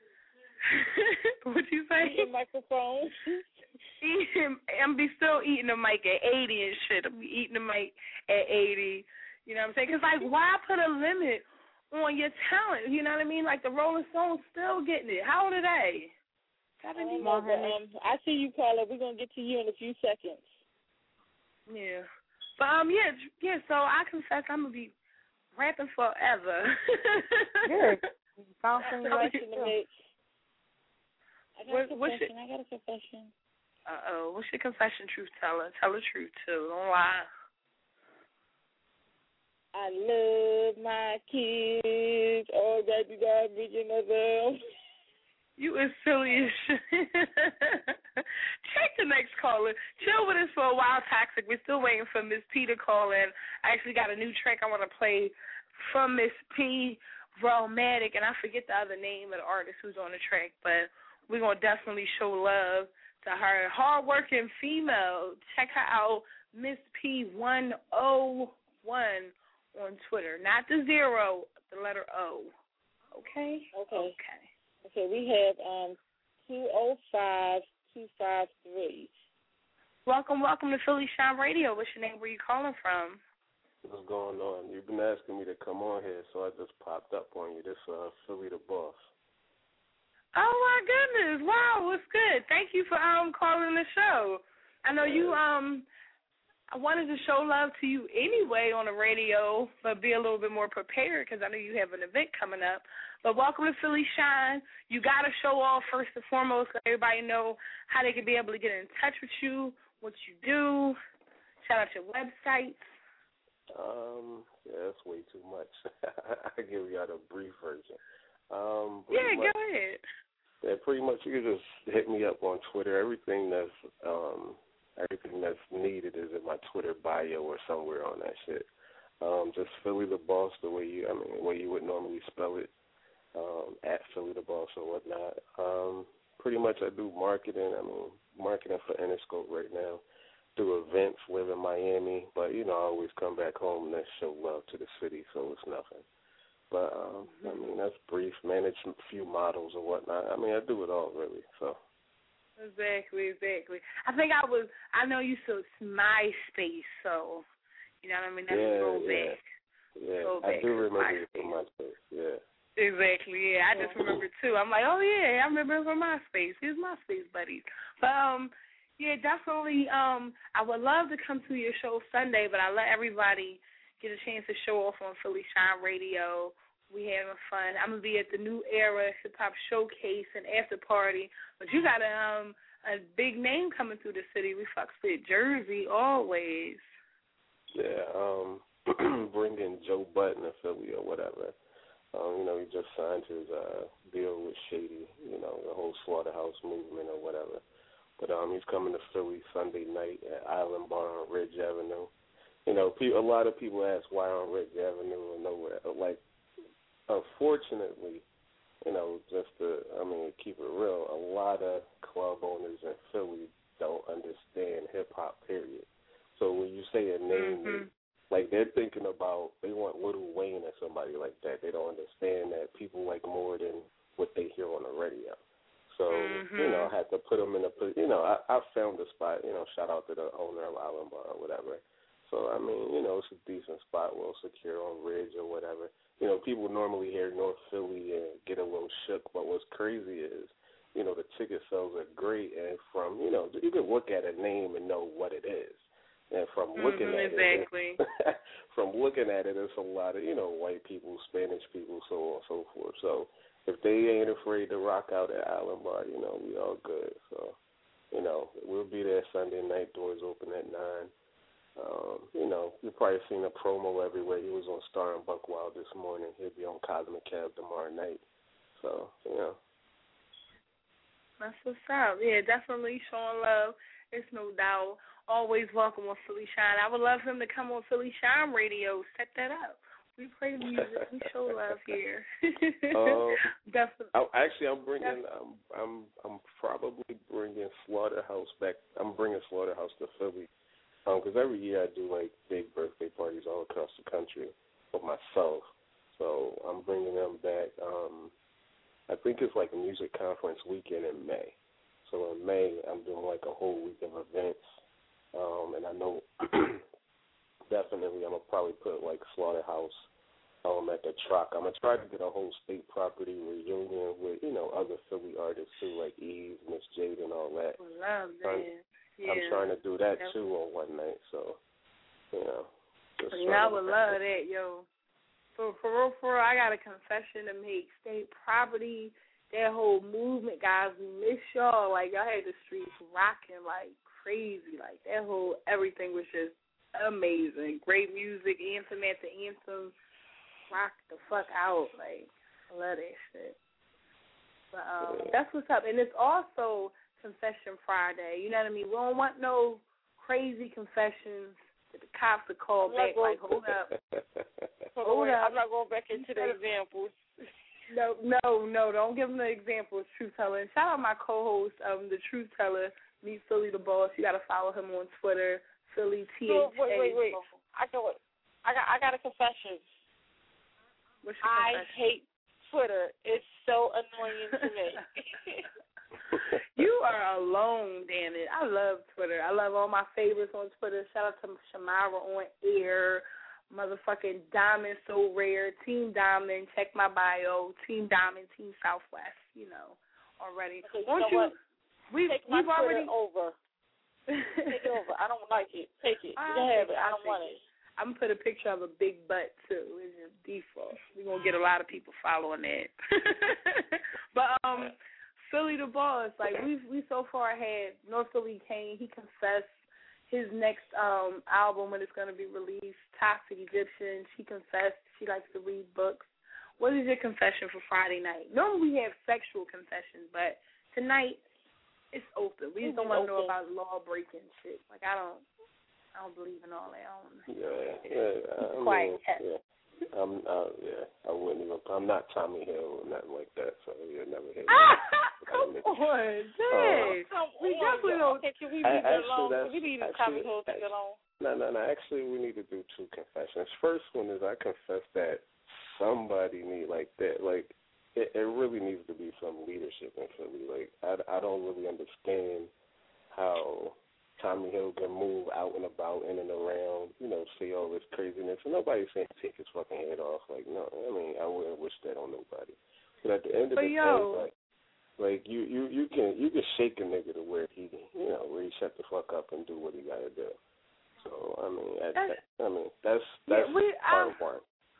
What you say? Eating microphone. Eating, I'm be still eating the mic at eighty and shit. I'm be eating the mic at eighty. You know what I'm saying? Because, like, why put a limit on your talent? You know what I mean? Like, the Rolling Stones still getting it. How old are they? seventy? Um, um, I see you, Carla. We're going to get to you in a few seconds. Yeah. But, um, yeah, yeah, so I confess I'm going to be rapping forever. Good. Found some right to make. I got what, a confession. Your, I got a confession. Uh-oh. What's your confession, truth teller? Tell the truth, too. Don't lie. I love my kids. Oh, baby, God, vision of them. You is silly as shit. take the next caller. Chill with us for a while, Toxic. We're still waiting for Miss P to call in. I actually got a new track I want to play from Miss P, Romantic, and I forget the other name of the artist who's on the track, but we're going to definitely show love to her. Hard-working female. Check her out, Miss P one oh one on Twitter. Not the zero, the letter O. Okay? Okay. Okay. Okay, we have um two oh five two five three. Welcome, welcome to Philly Shine Radio. What's your name? Where you calling from? What's going on? You've been asking me to come on here, so I just popped up on you. This uh, Philly the Boss. Oh my goodness! Wow, what's good? Thank you for um calling the show. I know you um. I wanted to show love to you anyway on the radio, but be a little bit more prepared because I know you have an event coming up. But welcome to Philly Shine. You got to show off first and foremost so everybody know how they can be able to get in touch with you, what you do. Shout out your website. Um, yeah, that's way too much. I'll give you out a brief version. Um, yeah, much, go ahead. Yeah, pretty much you can just hit me up on Twitter. Everything that's um, everything that's needed is in my Twitter bio or somewhere on that shit. Um, just Philly the Boss, the way you, I mean, the way you would normally spell it, um, at Philly the Boss or whatnot. Um, pretty much I do marketing. I mean, marketing for Interscope right now. Do events, live in Miami, but, you know, I always come back home and show love to the city, so it's nothing. But, um, mm-hmm. I mean, that's brief. Manage a few models or whatnot. I mean, I do it all, really, so. Exactly, exactly. I think I was, I know you said MySpace, so, you know what I mean? That's yeah, a little yeah. back. Yeah, throwback I do remember MySpace. you from MySpace, yeah. Exactly, yeah. I just remember, too. I'm like, oh, yeah, I remember from MySpace. Here's MySpace buddies. But, um, yeah, definitely, um, I would love to come to your show Sunday, but I let everybody get a chance to show off on Philly Shine Radio. We having fun. I'm going to be at the New Era Hip Hop Showcase and after party. But you got a, um, a big name coming through the city. We fucks with Jersey always. Yeah, um, bring in Joe Button to Philly or whatever. Um, you know, he just signed his uh, deal with Shady, you know, the whole Slaughterhouse movement or whatever. But um, he's coming to Philly Sunday night at Island Bar on Ridge Avenue. You know, pe- a lot of people ask why on Ridge Avenue or nowhere. Like, unfortunately, you know, just to, I mean, keep it real, a lot of club owners in Philly don't understand hip-hop, period. So when you say a name, mm-hmm. like they're thinking about, they want Lil Wayne or somebody like that. They don't understand that people like more than what they hear on the radio. So, mm-hmm. you know, I had to put them in a, you know, I, I found a spot, you know, shout out to the owner of Island Bar or whatever. So, I mean, you know, it's a decent spot, well secure on Ridge or whatever. You know, people normally hear North Philly and get a little shook, but what's crazy is, you know, the ticket sales are great, and from, you know, you can look at a name and know what it is. And from looking mm-hmm, at exactly. it, from looking at it, it's a lot of, you know, white people, Spanish people, so on and so forth. So, if they ain't afraid to rock out at Island Bar, you know, we all good. So, you know, we'll be there Sunday night, doors open at nine. Um, you know, you've probably seen a promo everywhere. He was on Star and Buckwild this morning. He'll be on Cosmic Cab tomorrow night. So, you know. That's what's up. Yeah, definitely showing love. There's no doubt. Always welcome on Philly Shine. I would love him to come on Philly Shine Radio. Set that up. We play music. We show love here. um, Definitely. I, actually, I'm bringing. I'm. I'm. I'm probably bringing Slaughterhouse back. I'm bringing Slaughterhouse to Philly, because um, every year I do like big birthday parties all across the country for myself. So I'm bringing them back. Um, I think it's like a music conference weekend in May. So in May, I'm doing like a whole week of events, um, and I know. Definitely, I'm going to probably put, like, Slaughterhouse um, at the Truck. I'm going to try to get a whole state property reunion with, you know, other Philly artists, too, like Eve, Miss Jade, and all that. Love that. I'm, yeah. I'm trying to do that, yep. too, on one night. So, you know. Just yeah, I would love that, yo. For, for real, for real, I got a confession to make. State property, that whole movement, guys, we miss y'all. Like, y'all had the streets rocking like crazy. Like, that whole everything was just amazing. Great music, anthem after anthem. Rock the fuck out. Like, I love that shit. But um, that's what's up. And it's also Confession Friday. You know what I mean? We don't want no crazy confessions that the cops will call back like, hold up. Hold up. I'm not going back into the examples. No, no, no, don't give them the examples, Truth Teller. Shout out my co-host, um, the Truth Teller, meet Philly the Boss. You got to follow him on Twitter, Philly T H A. Wait, wait, wait. I got, I got, I got a confession. What's your I confession? hate Twitter. It's so annoying to me. You are alone, damn it. I love Twitter. I love all my favorites on Twitter. Shout out to Shamara on air, motherfucking Diamond So Rare, Team Diamond, check my bio, Team Diamond, Team Southwest, you know, already. Okay, Won't you, know you, we, Take my we've already over. Take it over. I don't like it. Take it. You I'll can have take it. I don't I'll want take it. I'm going to put a picture of a big butt, too. It's just default. We're going to get a lot of people following that. But, um, Philly the Boss, like, we we so far ahead. North Philly Kane, he confessed his next um album when it's going to be released, Toxic Egyptian. She confessed she likes to read books. What is your confession for Friday night? Normally we have sexual confessions, but tonight it's open. We just don't want to know about law-breaking shit. Like, I don't I don't believe in all that. I don't Yeah, yeah. I Quiet mean, yeah. I'm, uh, yeah, I wouldn't even. I'm not Tommy Hill or nothing like that, so you'll never hear me. Come on, dang. Come we on, definitely don't. Okay, can we I- leave it actually, alone? that's- Can we leave the actually- Tommy Hill thing alone? No, no, no. Actually, we need to do two confessions. First one is I confess that somebody need like that. Like it, it really needs to be some leadership in Philly. Like I, I don't really understand how Tommy Hill can move out and about, in and around, you know, say all this craziness. And nobody's saying take his fucking head off. Like, no, I mean, I wouldn't wish that on nobody. But at the end of But the yo. day, like, like you, you, you can you can shake a nigga to where he, you know, where he shut the fuck up and do what he got to do. So I mean, at, That's- I mean, that's that's Yeah, we- part I- of one.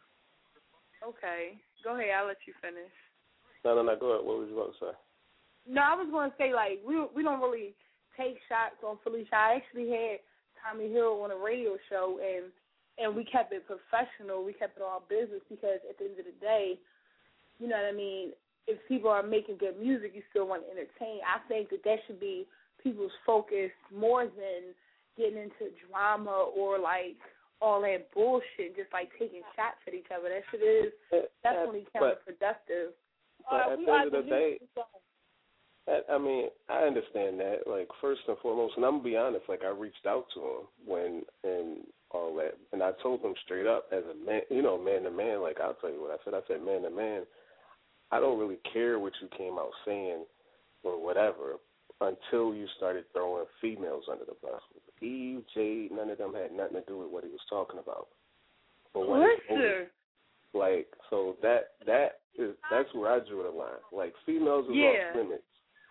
Okay, go ahead. I'll let you finish. No, no, no. Go ahead. What was you about to say? No, I was going to say, like, we we don't really take shots on Felicia. I actually had Tommy Hill on a radio show, and and we kept it professional. We kept it all business because at the end of the day, you know what I mean, if people are making good music, you still want to entertain. I think that that should be people's focus more than getting into drama or, like, all that bullshit, just, like, taking shots at each other. That shit is definitely counterproductive. But at the end of the day, I mean, I understand that. Like, first and foremost, and I'm gonna be honest. Like, I reached out to him when and all that, and I told him straight up, as a man, you know, man to man. Like, I'll tell you what I said. I said, man to man, I don't really care what you came out saying or whatever until you started throwing females under the bus. Eve, Jade, none of them had nothing to do with what he was talking about. But when Listen. Like, so that that is that's where I drew the line. Like, females is Yeah. off limits.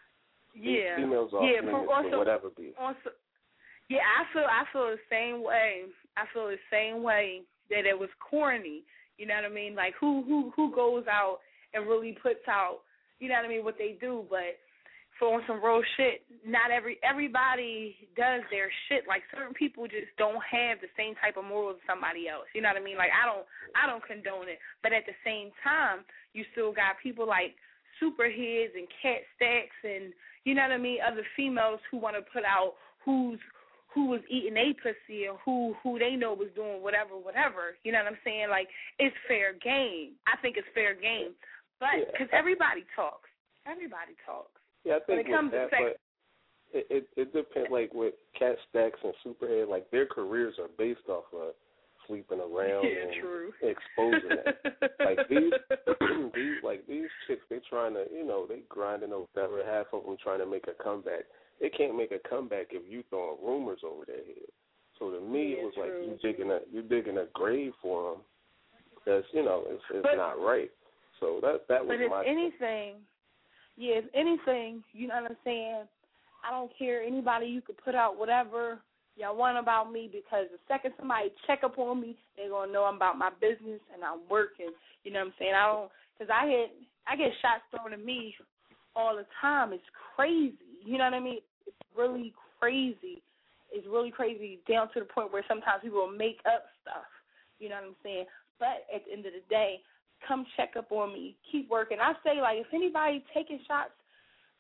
Yeah. Females off yeah, limits also, for whatever be. Also, yeah, I feel I feel the same way. I feel the same way that it was corny. You know what I mean? Like, who who who goes out and really puts out, you know what I mean, what they do, but for on some real shit, not every everybody does their shit. Like, certain people just don't have the same type of morals as somebody else. You know what I mean? Like, I don't I don't condone it. But at the same time, you still got people like Superheads and Cat Stacks and, you know what I mean, other females who want to put out who's who was eating a pussy and who who they know was doing whatever, whatever. You know what I'm saying? Like, it's fair game. I think it's fair game. But because everybody talks. Everybody talks. Yeah, I think when it comes with that, to sex, but it, it it depends. Like with Cat Stacks and Superhead, like their careers are based off of sleeping around yeah, and true. exposing that. Like these, these, like these chicks, they trying to, you know, they grinding over whatever. Half of them trying to make a comeback. They can't make a comeback if you throwing rumors over their head. So to me, yeah, it was true. like you digging a you digging a grave for them. That's, you know, it's it's but, not right. So that that was but if my. anything. Yeah, if anything, you know what I'm saying? I don't care. Anybody, you could put out whatever y'all want about me, because the second somebody check up on me, they're going to know I'm about my business and I'm working. You know what I'm saying? I don't, because I get, I get shots thrown at me all the time. It's crazy. You know what I mean? It's really crazy. It's really crazy down to the point where sometimes people will make up stuff. You know what I'm saying? But at the end of the day, come check up on me. Keep working. I say, like, if anybody taking shots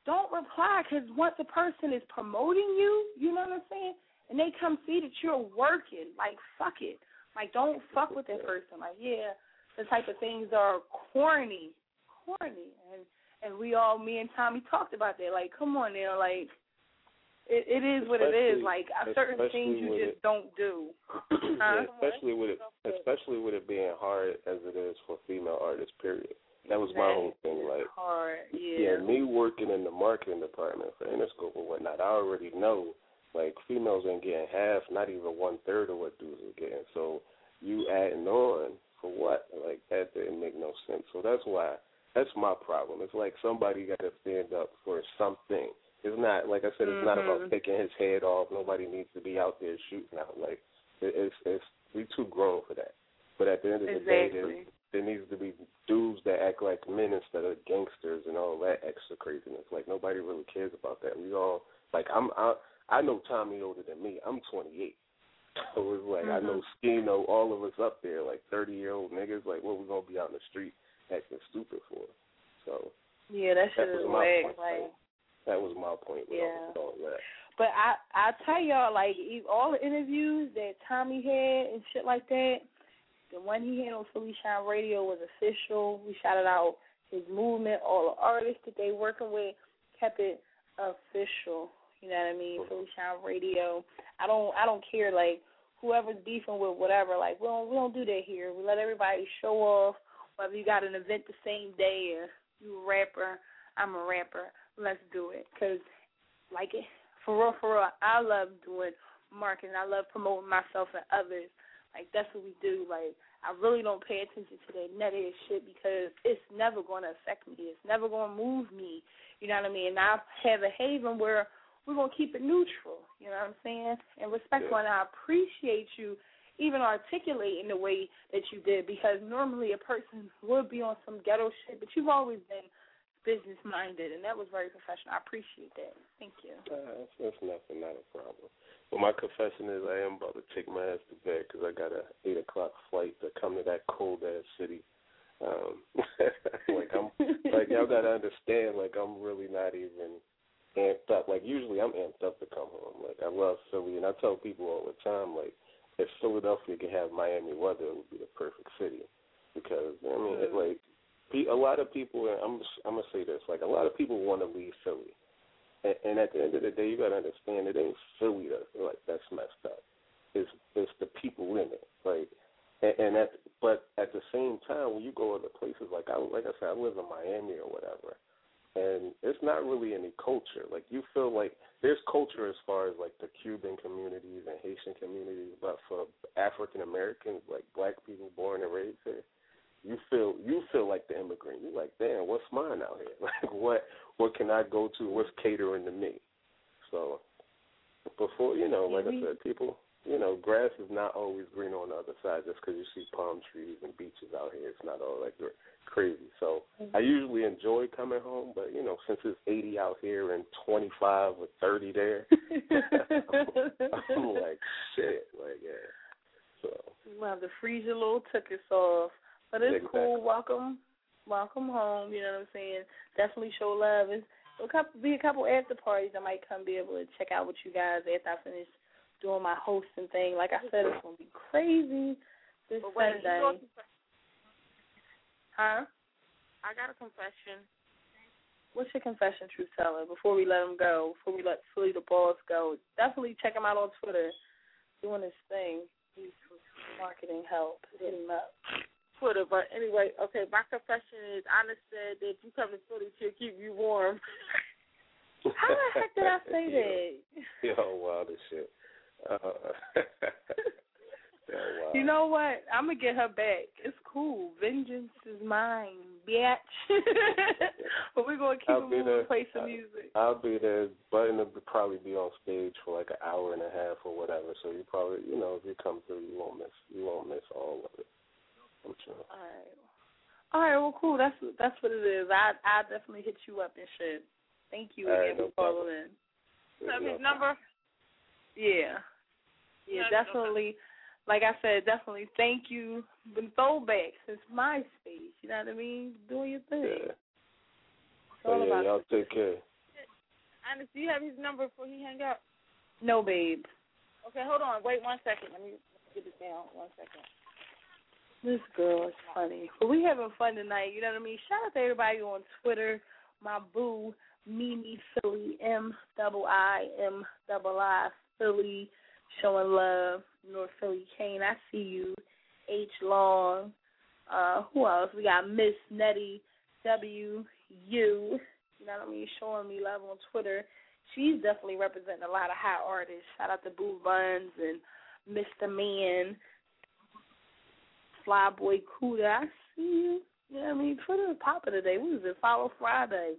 don't reply, because once a person is promoting you, you know what I'm saying, and they come see that you're working, like, fuck it. Like, don't fuck with that person. Like, yeah, the type of things are corny, corny. And and we all, me and Tommy talked about that. Like, come on now, like, it, it is what it is. Like, certain things you just it, don't do. Huh? Yeah, especially with it, especially with it being hard as it is for female artists, period. That was my whole thing. Like, hard, yeah. yeah, me working in the marketing department for Interscope or whatnot, I already know, like, females ain't getting half, not even one-third of what dudes are getting. So you adding on for what? Like, that didn't make no sense. So that's why, that's my problem. It's like somebody got to stand up for something. It's not, like I said, it's mm-hmm. not about taking his head off. Nobody needs to be out there shooting out. Like, it, it's, it's, we too grown for that. But at the end of the exactly. day, there, there needs to be dudes that act like men instead of gangsters and all that extra craziness. Like, nobody really cares about that. We all, like, I'm, I, I know Tommy older than me. I'm twenty-eight. So it's like, mm-hmm. I know Skino, all of us up there, like thirty-year-old niggas, like, what we going to be out in the street acting stupid for? So, yeah, that shit is whack. Like, that was my point with yeah. all that. But I, I tell y'all, like, all the interviews that Tommy had and shit like that, the one he had on Philly Shine Radio was official. We shouted out his movement, all the artists that they working with, kept it official. You know what I mean? Philly Shine Radio. I don't I don't care, like, whoever's beefing with whatever, like, we don't we don't do that here. We let everybody show off, whether you got an event the same day or you a rapper, I'm a rapper, let's do it. Because, like, for real, for real, I love doing marketing. I love promoting myself and others. Like, that's what we do. Like, I really don't pay attention to that net ass shit because it's never going to affect me. It's never going to move me. You know what I mean? And I have a haven where we're going to keep it neutral. You know what I'm saying? And respectful. And I appreciate you even articulating the way that you did, because normally a person would be on some ghetto shit, but you've always been business-minded, and that was very professional. I appreciate that. Thank you. Uh, that's, that's nothing, not a problem. But my confession is I am about to take my ass to bed because I got a eight o'clock flight to come to that cold-ass city. Um, like, I'm, like, y'all got to understand, like, I'm really not even amped up. Like, usually I'm amped up to come home. Like, I love Philly, and I tell people all the time, like, if Philadelphia could have Miami weather, it would be the perfect city. Because, I mean, it, like, a lot of people, and I'm, I'm going to say this, like, a lot of people want to leave Philly. And, and at the end of the day, you got to understand it ain't Philly that, like, that's messed up. It's, it's the people in it. Like, and, and at, but at the same time, when you go other places, like I, like I said, I live in Miami or whatever, and it's not really any culture. Like, you feel like there's culture as far as, like, the Cuban communities and Haitian communities, but for African Americans, like black people born and raised here, you feel you feel like the immigrant. You're like, damn, what's mine out here? Like, what what can I go to? What's catering to me? So before, you know, like I said, people, you know, grass is not always green on the other side just because you see palm trees and beaches out here. It's not all like crazy. So I usually enjoy coming home, but, you know, since it's eighty out here and twenty-five or thirty there, I'm like, shit, like, yeah. So well, the freeze a little took us off. But it's exactly. cool. Welcome, welcome home. You know what I'm saying? Definitely show love. It's, it'll be a couple after parties. I might come be able to check out with you guys after I finish doing my hosting thing. Like I said, it's gonna be crazy this but wait, Sunday. Huh? I got a confession. What's your confession, Truth Teller? Before we let him go, before we let Philly the Boss go, definitely check him out on Twitter, doing his thing. He's marketing help. Hit him up. Twitter, but anyway, okay, my confession is Anna said that you come to Philly to keep you warm. How the heck did I say that? Yo, wild as shit. Uh, wow. You know what? I'm going to get her back. It's cool. Vengeance is mine, bitch. But we're going to keep I'll it moving and play some I'll, music. I'll be there. Button will probably be on stage for like an hour and a half or whatever, so you probably, you know, if you come through, you won't miss, you won't miss all of it. I'm sure. All right. All right, well, cool. That's that's what it is. I I definitely hit you up and shit. Thank you all again right, no for calling in. You have his number? Yeah. Yeah, no, definitely. Like I said, definitely thank you. Been throwback since MySpace. You know what I mean? Doing your thing. Yeah. It's all So, yeah, about y'all take care. Ernest, do you have his number before he hang up? No, babe. Okay, hold on. Wait one second. Let me, let me get this down. One second. This girl is funny. But we having fun tonight, you know what I mean? Shout out to everybody on Twitter. My boo, Mimi Philly, M double I M double I Philly, showing love. North Philly Kane, I see you. H Long. Uh, who else? We got Miss Nettie W U. You know what I mean? Showing me love on Twitter. She's definitely representing a lot of hot artists. Shout out to Boo Buns and Mister Man. Flyboy Cuda, I see you. You know what I mean? Twitter is popping today. What is it? Follow Friday.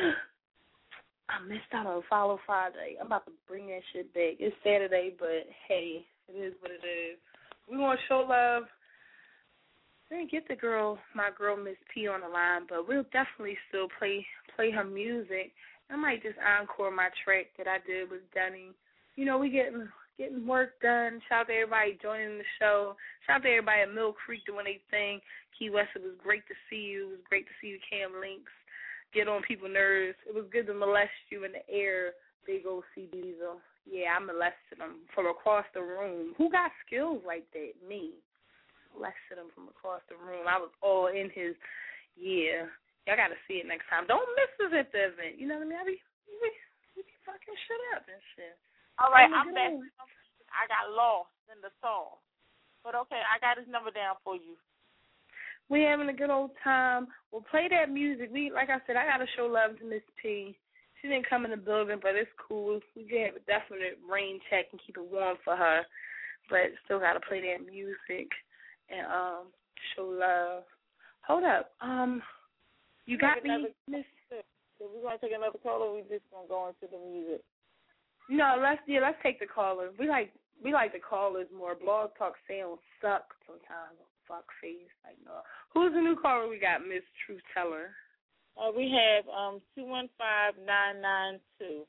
I missed out on Follow Friday. I'm about to bring that shit back. It's Saturday, but hey, it is what it is. We want to show love. We didn't get the girl, my girl Miss P on the line, but we'll definitely still play play her music. I might just encore my track that I did with Dunny. You know, we getting getting work done. Shout out to everybody joining the show. Shout out to everybody at Mill Creek doing their thing. Key West, it was great to see you. It was great to see you, Cam Links. Get on people's nerves. It was good to molest you in the air, big old C Diesel. Yeah, I molested them from across the room. Who got skills like that? Me. Molested him from across the room. I was all in his, yeah. Y'all got to see it next time. Don't miss us at the event. You know what I mean? I be, we be, we be fucking shit up and shit. All right, I'm back. I got lost in the song. But, okay, I got his number down for you. We having a good old time. We'll play that music. We, like I said, I got to show love to Miss P. She didn't come in the building, but it's cool. We can have a definite rain check and keep it warm for her. But still got to play that music and um show love. Hold up. Um, You got me, Miss? So we going to take another caller, or we just going to go into the music? No, let's, yeah, let's take the caller. We like we like the callers more. Blog Talk sounds suck sometimes. Fuck face. Like, no. Who's the new caller we got, Miss Truth Teller? Uh, we have um two one five nine nine two.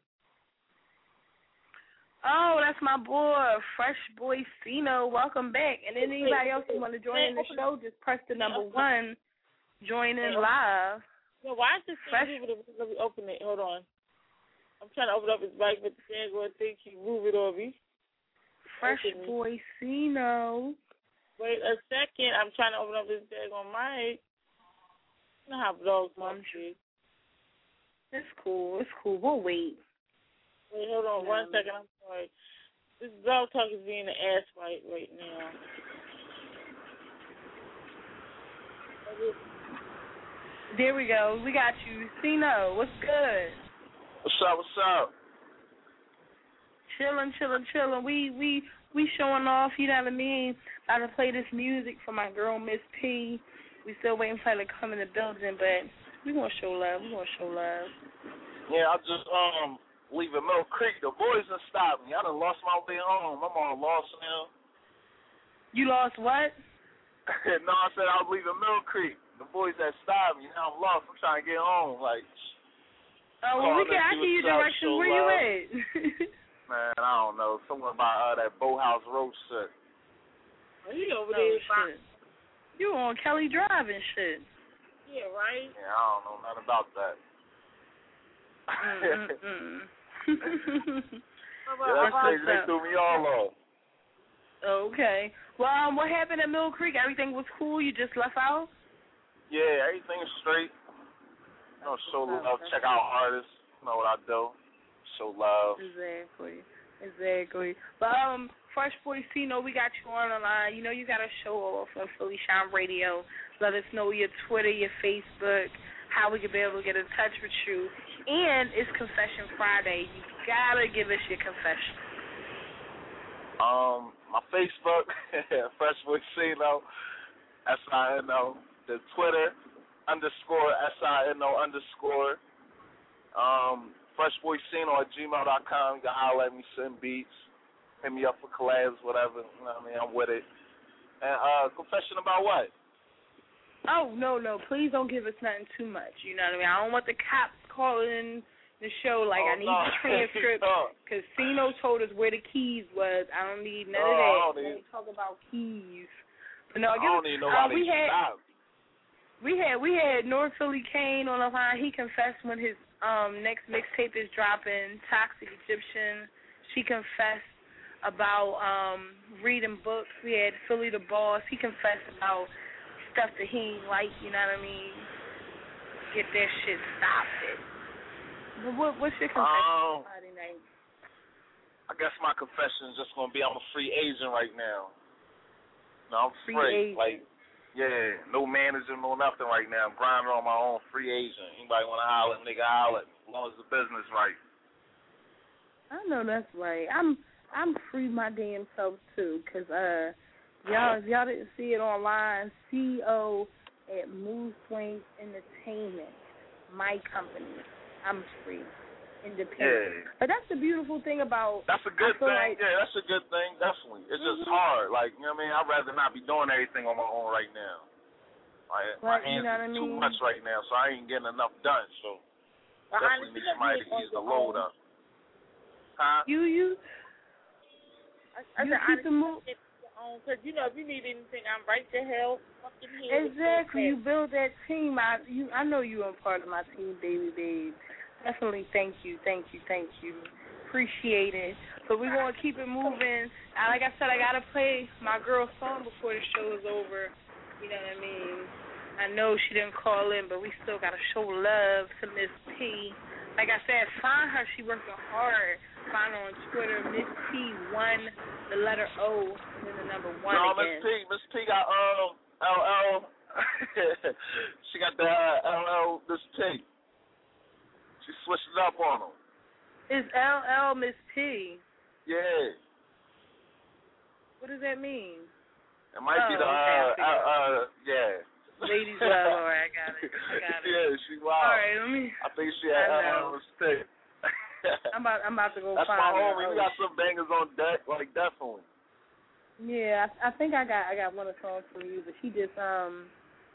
Oh, that's my boy, Fresh Boy Cino. Welcome back. And then anybody else who want to join in the show, just press the number one, join in live. No, why is this thing moving? Let me open it. Hold on. I'm trying to open up his mic, but the thing going to think he move it on me. Fresh Boy Cino. Wait a second. I'm trying to open up his daggone mic. You know how blogs mom shit. It's cool. It's cool. We'll wait. Wait, hold on one second. I'm sorry. This Blog Talk is being an ass right right now. There we go. We got you. Cino, what's good? What's up, what's up? Chillin', chillin', chillin'. We, we, we showing off, you know what I mean? About to play this music for my girl, Miss P. We still waiting for her to come in the building, but we gonna show love. We gonna show love. Yeah, I just um leaving Mill Creek. The boys done stopped me. I done lost my way home. I'm on lost now. You lost what? No, I said I was leaving Mill Creek. The boys that stopped me. Now I'm lost. I'm trying to get home. Like, oh, well, we can. I give you directions. Where you at? Man, I don't know. Somewhere by uh, that Boathouse Road shit. Are you over oh, there? Shit. You on Kelly Drive and shit. Yeah, right? Yeah, I don't know nothing about that. Mm-mm. Yeah, that's crazy. They threw me all off. Okay. Well, um, what happened at Mill Creek? Everything was cool? You just left out? Yeah, everything's straight. You know, show love. Check out artists. You know what I do. Show love. Exactly. Exactly. But, um, Fresh Boy Cino, we got you on the line. You know you got to show off on Philly Shine Radio. Let us know your Twitter, your Facebook, how we can be able to get in touch with you. And it's Confession Friday. You got to give us your confession. Um, my Facebook, Fresh Boy Cino, S I N O. The Twitter, underscore S I N O underscore. Um, FreshBoyCino at gmail dot com. You can holler at me, send beats, hit me up for collabs, whatever. You know what I mean? I'm with it. And uh, confession about what? Oh, no, no. Please don't give us nothing too much. You know what I mean? I don't want the cops calling the show like oh, I need no. the transcript because no. Cino told us where the keys was. I don't need none no, of that. I don't need... need... talk about keys. But no, I don't even know why uh, they had, stopped. We had we had North Philly Kane on the line. He confessed when his Um, next mixtape is dropping. Toxic Egyptian. She confessed about um, reading books. We had Philly the Boss. He confessed about stuff that he ain't like, you know what I mean? Get that shit stopped. It. But what, what's your confession Um, Friday night? I guess my confession is just gonna be I'm a free agent right now. No, I'm Free free. agent. Like, yeah, no manager, no nothing right now. I'm grinding on my own, free agent. Anybody wanna holler, nigga, holler. As long as the business right. I know that's right. I'm I'm free my damn self too, cause uh, y'all if y'all didn't see it online, C E O at Mood Swings Entertainment, my company. I'm free, independent. Yeah. But that's the beautiful thing about. That's a good I feel thing. like, Yeah, that's a good thing. Definitely. It's mm-hmm. just hard. Like, you know what I mean? I'd rather not be doing everything on my own right now. Like, my But, hands you know are what I too mean? much right now, so I ain't getting enough done. So Well, definitely need somebody to ease the load up. Huh? You you. I, I You said, keep the move. Because, you know, if you need anything, I'm right to help. Fucking here. Exactly. You build that team. I you. I know you are part of my team, baby, babe. Definitely. Thank you. Thank you. Thank you. Appreciate it. So we're gonna keep it moving. Uh, like I said, I gotta play my girl's song before the show is over. You know what I mean? I know she didn't call in, but we still gotta show love to Miss P. Like I said, find her. She working hard. Find her on Twitter, Miss P one, the letter O, and then the number one no, again. Miss P, Miss P got um L L. She got the uh, L L Miss P. She switched it up on them. It's L L Miss P. Yeah. What does that mean? It might oh, be the okay, uh, uh, uh yeah. Ladies love. All right, I got it. I got it. Yeah, she wild. All right, let me. I think she had I L know. L Miss P. I'm about. I'm about to go That's find my her. homie. We Oh, got some bangers on deck, like definitely. Yeah, I, I think I got. I got one of the songs from you, but she just um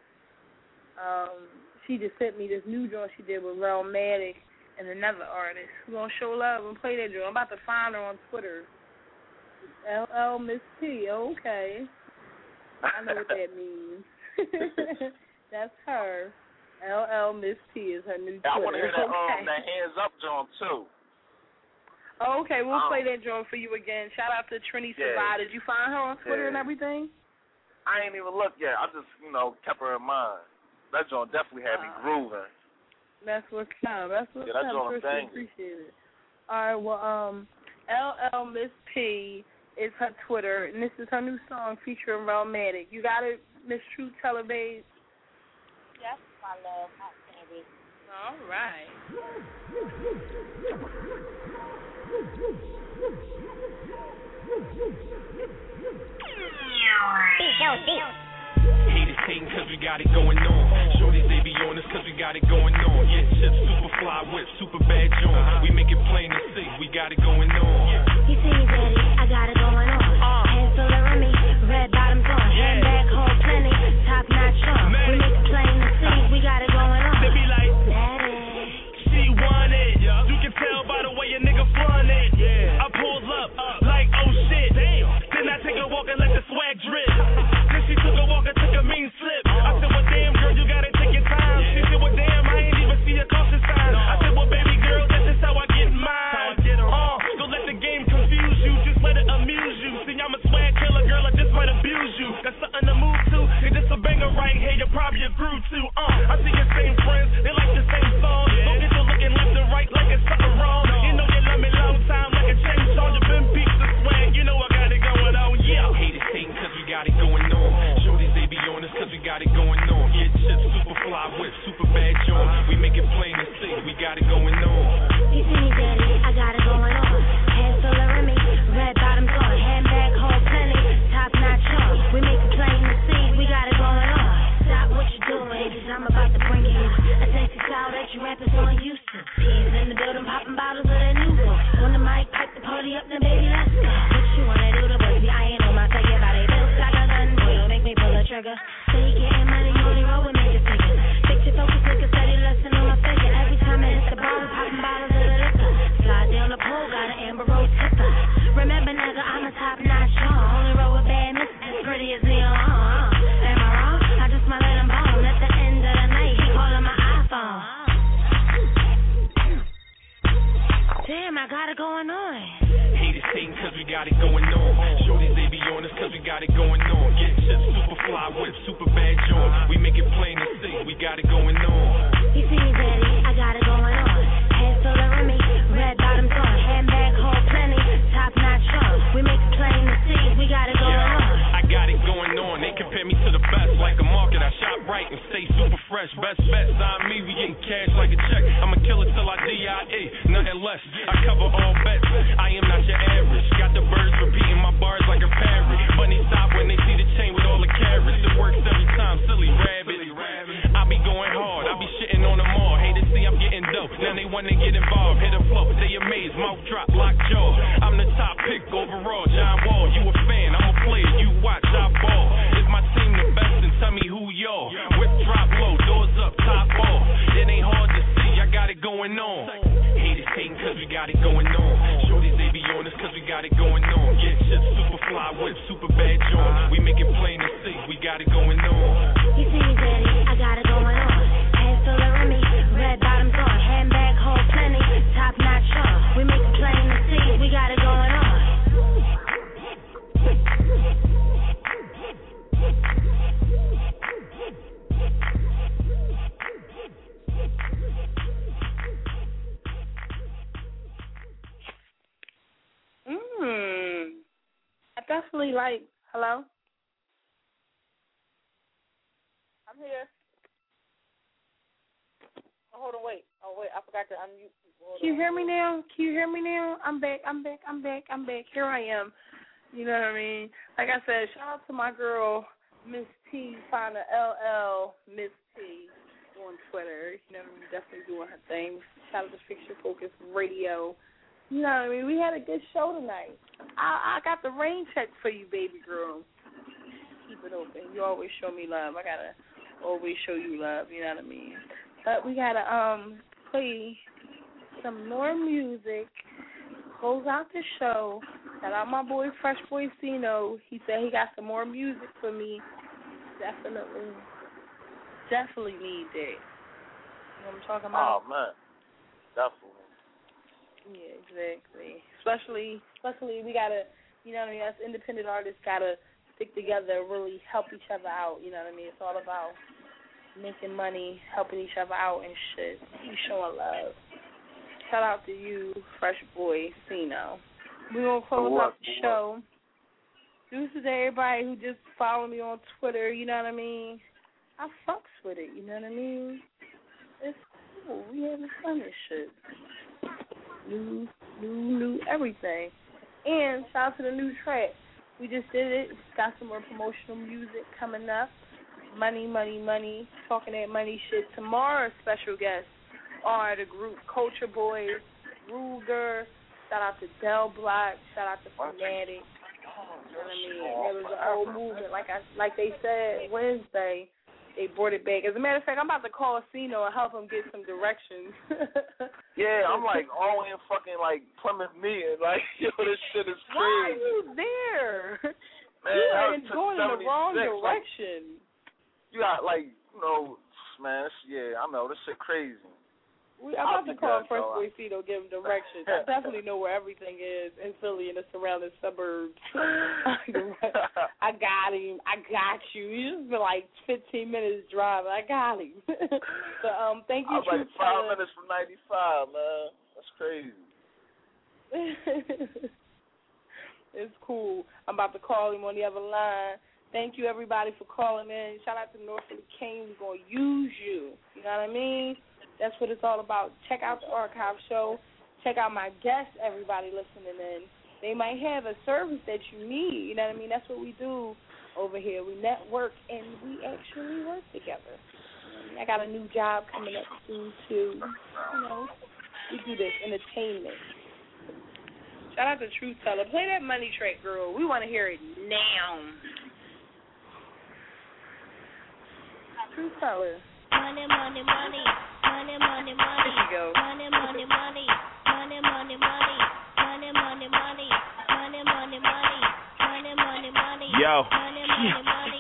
um she just sent me this new joint she did with Relmatic and another artist. We're gonna show love and play that joint. I'm about to find her on Twitter. L L Miss P. Okay, I know what that means. That's her. L L Miss P is her new Twitter. I want to hear that okay. um that hands up joint too. Oh, okay, we'll um, play that joint for you again. Shout out to Trini yeah. Savai. Did you find her on Twitter yeah. and everything? I ain't even looked yet. I just, you know, kept her in mind. That joint definitely had me Uh, grooving. That's what's up. That's what's Yeah, that up. joint Appreciate, banging. appreciate it. All right, well, um, L L Miss P is her Twitter, and this is her new song featuring Relmatic. You got it, Miss True Teller, babe? Yes, my love. Hot baby. All right. Haters hating cause we got it going on. Shorties they be on us cause we got it going on. Yeah, shit super fly with super bad joint. We make it plain to see, we got it going on. You see me, daddy, I got it going on. Hands full of Remy, red bottoms on. Handbag hold plenty, top notch on. We make it plain to see, we got it going on. They be like, Daddy. she want it. You can tell by the way a nigga flaunt it. I pulled up like oh shit. Then I take a walk and let the swag drip. Then she took a walk and took a mean slip. I said, well damn girl, you gotta take your time. She said, well damn, I ain't even see a caution sign. I said, well baby girl, this is how I get mine. Uh, don't let the game confuse you, just let it amuse you. See, I'm a swag killer, girl, I just might abuse you. Got something to move to, and this a banger right here, you probably a groove to. Uh, I see your same friends, they like the same song. Don't get to looking left and right like it's something wrong. You know you love me long time like a chain song. You been peeps the swag, you know I got it going on, yeah. Haters hating cause we got it going on. Shorties they be on us cause we got it going on. Yeah, shit super fly with super bad joint. We make it plain to see, we got it going on. You see me, daddy, I got it going on. Hands full of Remy, red bottoms on. Handbag hold plenty, top notch on. We make it plain to see, we got it going on. Stop what you're doing, cause got it going on. Shorties, they be on us cause we got it going on. Get chips, super fly whip, super bad joint. We make it plain to see, we got it going on. You see me, daddy, I got it going on. Head full of me, red bottoms on. Handbag, hold plenty, top notch on. We make it plain to see, we got it going on. I got it going on, they compare me to the best. Like a market, I shop right and stay super fresh. Best bet, sign me, we getting cash like a check. I'ma kill it till I D I A, nothing less. I cover all bets, I am not your average. Got the birds repeating my bars like a parrot. Bunny stop when they see the chain with all the carrots. It works every time, silly rabbit. I be going hard, I be shitting on them all. Haters see I'm getting dope, now they wanna get involved. Hit a flow, they amazed, mouth drop, lock jaw. I'm the top pick overall, John Wall. You a fan, I'm a player, you watch, I ball. Is my team the best, then tell me who y'all. Whip drop low, doors up, top off. It ain't hard to see, I got it going on. Haters hating cause we got it going on. Shorties, they be on us cause we got it going on. Get shit, super fly whip, super bad joint. We make it plain to see, we got it going on. You see me, daddy, I got it going on. Head full of me, red bottoms on. Handbag, hold plenty, top notch on. We make it plain to see, we got it going on. Mmm. I definitely like. Hello? I'm here. Oh, hold on, wait. Oh, wait, I forgot to unmute. Hold Can you on. hear me now? Can you hear me now? I'm back, I'm back, I'm back, I'm back. Here I am. You know what I mean? Like I said, shout out to my girl, Miss T, find a L L Miss T on Twitter. You know what I mean? Definitely doing her thing. Shout out to Picture Focus Radio. You know what I mean? We had a good show tonight. I, I got the rain check for you, baby girl. Keep it open. You always show me love. I gotta always show you love. You know what I mean? But we gotta um play some more music. Close out the show. Shout out my boy Fresh Boy Cino. He said he got some more music for me. Definitely, definitely need that. You know what I'm talking about? Oh man, definitely. Yeah, exactly. Especially, especially we gotta, you know what I mean. Us independent artists gotta stick together, really help each other out. You know what I mean. It's all about making money, helping each other out and shit. Keep showing love. Shout out to you, Fresh Boy Cino. We're gonna close out the show. Deuces to everybody who just follow me on Twitter. You know what I mean. I fucks with it. You know what I mean. It's cool. We having fun and shit. New, new, new everything. And shout out to the new track. We just did it. Got some more promotional music coming up. Money, money, money. Talking that money shit. Tomorrow's special guests are the group Culture Boys, Ruger. Shout out to Del Block. Shout out to Fanatic. You know what I mean? There was a whole movement. Like I, like they said Wednesday, they brought it back. As a matter of fact, I'm about to call Cino and help him get some directions. Yeah, I'm like all in fucking like Plymouth meeting. Like, yo, this shit is crazy. Why are you there? Man, you I are was going in the wrong seventy-six, direction. Like, you got like, you know, man, this, yeah, I know this shit crazy. We, I'm about to call Fresh Boy Cino, give him directions. I definitely know where everything is in Philly and the surrounding suburbs. I got him. I got you. You just been like fifteen minutes driving. I got him. So um, thank you, I was like Truth five Teller. minutes from ninety-five, man. That's crazy. It's cool. I'm about to call him on the other line. Thank you, everybody, for calling in. Shout out to Norfolk King. We're going to use you. You know what I mean? That's what it's all about. Check out the archive show. Check out my guests, everybody listening in. They might have a service that you need. You know what I mean? That's what we do over here. We network, and we actually work together. I got a new job coming up soon, too. You know, we do this, entertainment. Shout out to Truth Teller. Play that money track, girl. We want to hear it now. Truth Teller. Money, money, money. Money, money, money. There you go. Money, money, money. Money, money, money. Money, money, money. Money, money, money. Money, money, money. Yo. Money, money, money.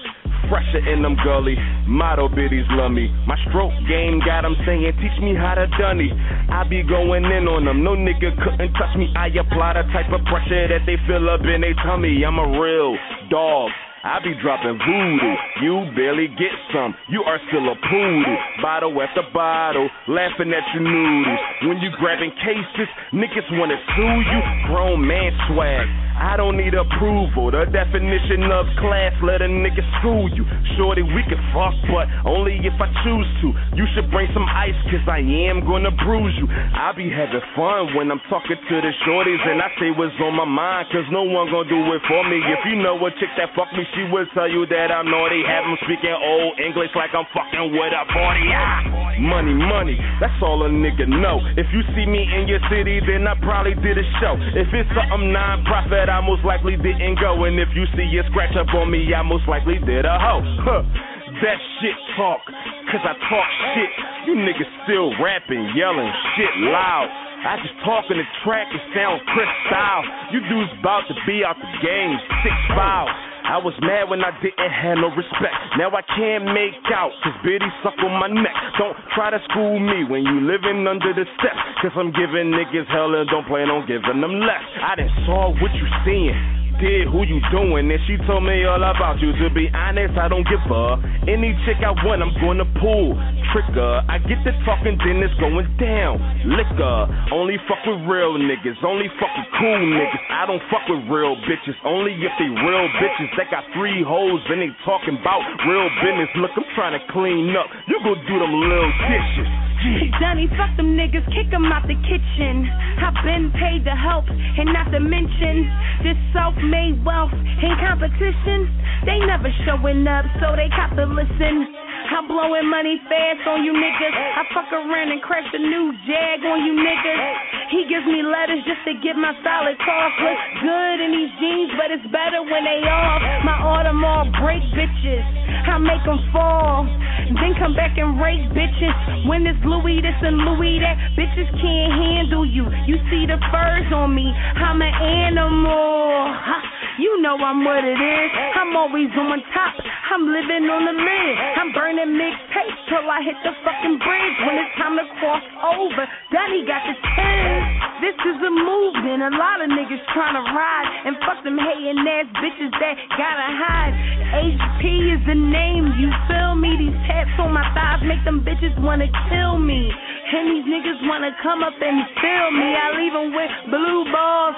pressure in them gully. Model biddies love me. My stroke game got them saying, teach me how to dunny. I be going in on them. No nigga couldn't touch me. I apply the type of pressure that they feel up in their tummy. I'm a real dog. I be dropping voodoo, you barely get some, you are still a poodle. Bottle after bottle, laughing at your noodles. When you grabbing cases, niggas wanna sue you. Grown man swag, I don't need approval. The definition of class, let a nigga school you. Shorty, we can fuck, but only if I choose to. You should bring some ice, cause I am gonna bruise you. I be having fun when I'm talking to the shorties, and I say what's on my mind, cause no one gonna do it for me. If you know a chick that fuck me, she will tell you that I'm naughty. Have them speaking old English like I'm fucking with a forty. Ah! Money, money, that's all a nigga know. If you see me in your city, then I probably did a show. If it's something non-profit, I most likely didn't go. And if you see a scratch up on me, I most likely did a hoe. Huh. That shit talk, cause I talk shit. You niggas still rapping, yelling shit loud. I just talk in the track, it sounds Chris style. You dudes about to be out the game, six five. I was mad when I didn't have no respect. Now I can't make out, cause Biddy suck on my neck. Don't try to school me when you living under the steps, cause I'm giving niggas hell and don't plan on giving them less. I done saw what you seeing, did who you doing, and she told me all about you. To be honest, I don't give a any chick I want, I'm gonna pull trigger. I get the talking, then it's going down. Liquor, only fuck with real niggas, only fuck with cool niggas. I don't fuck with real bitches, only if they real bitches that got three hoes and they talking about real business. Look, I'm trying to clean up, you go do them little dishes. Hey, Dunny, fuck them niggas, kick them out the kitchen. I've been paid to help, and not to mention this self-made wealth in competition. They never showing up, so they got to listen. I'm blowing money fast on you niggas. I fuck around and crash a new Jag on you niggas. He gives me letters just to get my solid cough. Look good in these jeans, but it's better when they off. My Audemars break bitches, I make them fall, then come back and rake bitches. When it's Louis this and Louis that, bitches can't handle you. You see the furs on me, I'm an animal. You know I'm what it is, I'm always on top, I'm living on the lid. I'm burning mixtapes till I hit the fucking bridge. When it's time to cross over, Dunny got the ten. This is a movement, a lot of niggas tryna ride, and fuck them hating ass bitches that gotta hide. H P is the name, you feel me? These tats on my thighs make them bitches wanna kill me, and these niggas wanna come up and feel me. I leave them with blue balls,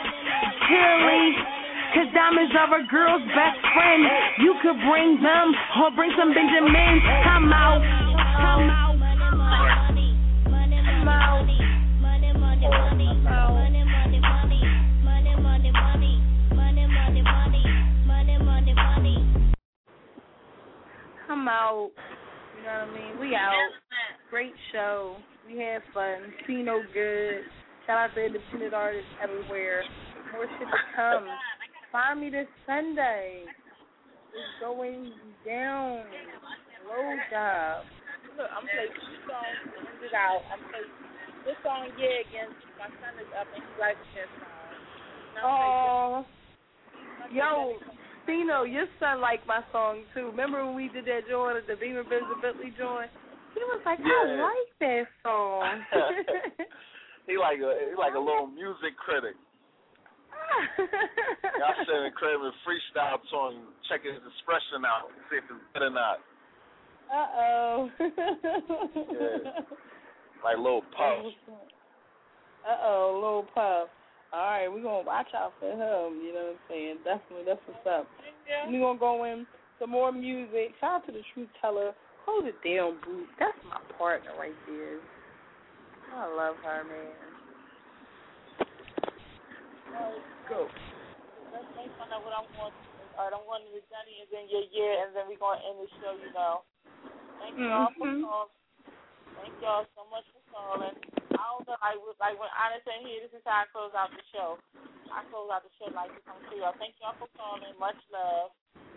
chilly, cause diamonds are a girl's best friend. You could bring them or bring some Benjamins. I'm out. I'm out. I'm out. I'm out. You know what I mean? We out. Great show. We had fun. See no good. Shout out to independent artists everywhere. More shit to come. Find me this Sunday. It's going down. Low job. Look, I'm playing two songs to end it out. I'm playing this song, yeah, against my son is up and he likes this song. Oh, yo, Stino, your son liked my song too. Remember when we did that joint at the Beamer Benz and Bentley joint? He was like, yeah. I like that song. he like a he like a little music critic. Y'all sending Kramer freestyle to him, check his expression out, see if it's good or not. Uh oh. Yeah. Like Lil Puff. Uh oh, Lil Puff. All right, we're gonna watch out for him, you know what I'm saying? Definitely, that's what's up. Yeah. We're gonna go in some more music. Shout out to the Truth Teller. Hold it down, Boot. That's my partner right there. I love her, man. Go. Let's make fun of what I'm going to. All right, I'm going to the Dunny and then your year, and then we're going to end the show, you know. Thank you all for calling. Thank y'all so much for calling. I don't know, like, like when Honest ain't here, this is how I close out the show. I close out the show like this. I'm to y'all. Thank y'all for calling. Much love.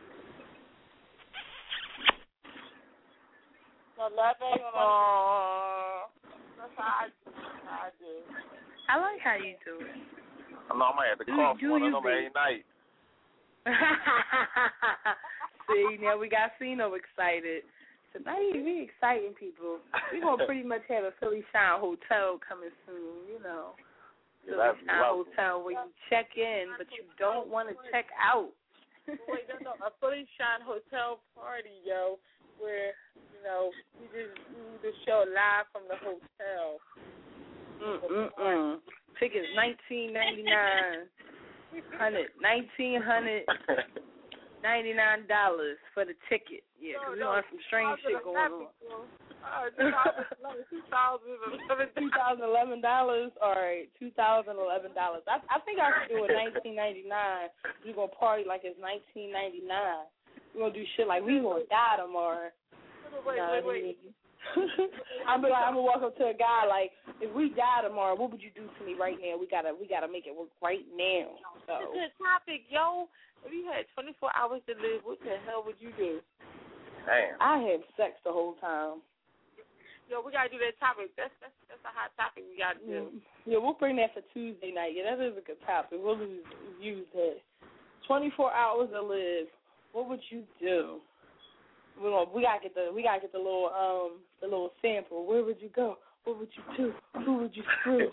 So love everyone. That's how I do. That's how I do. I like how you do it. I know I might have to call for one of them every night. See, now we got Cino excited. Tonight we exciting people. We're going to pretty much have a Philly Shine Hotel coming soon, you know. Philly That's Shine lovely. Hotel where you check in, but you don't want to check out. Wait, no, no, a Philly Shine Hotel party, yo, where, you know, we just do the show live from the hotel. Mm-mm-mm. Tickets nineteen ninety-nine. Hundred nineteen hundred ninety nine dollars for the ticket. Yeah, because no, we no, want some strange shit going on. Uh, two thousand eleven dollars. All right, two thousand eleven dollars. I I think I should do it nineteen ninety nine. We're gonna party like it's nineteen ninety nine. We're gonna do shit like we gonna die tomorrow. Wait, you know wait, wait. I'm like, I'm gonna walk up to a guy like, if we die tomorrow, what would you do to me right now? We gotta, we gotta make it work right now. So. It's a good topic, yo. If you had twenty-four hours to live, what the hell would you do? Damn. I had sex the whole time. Yo, we gotta do that topic. That's that's that's a hot topic we gotta do. Yeah, we'll bring that for Tuesday night. Yeah, that is a good topic. We'll use that. twenty-four hours to live. What would you do? We gonna, we gotta get the we gotta get the little um the little sample. Where would you go? What would you do? Who would you screw?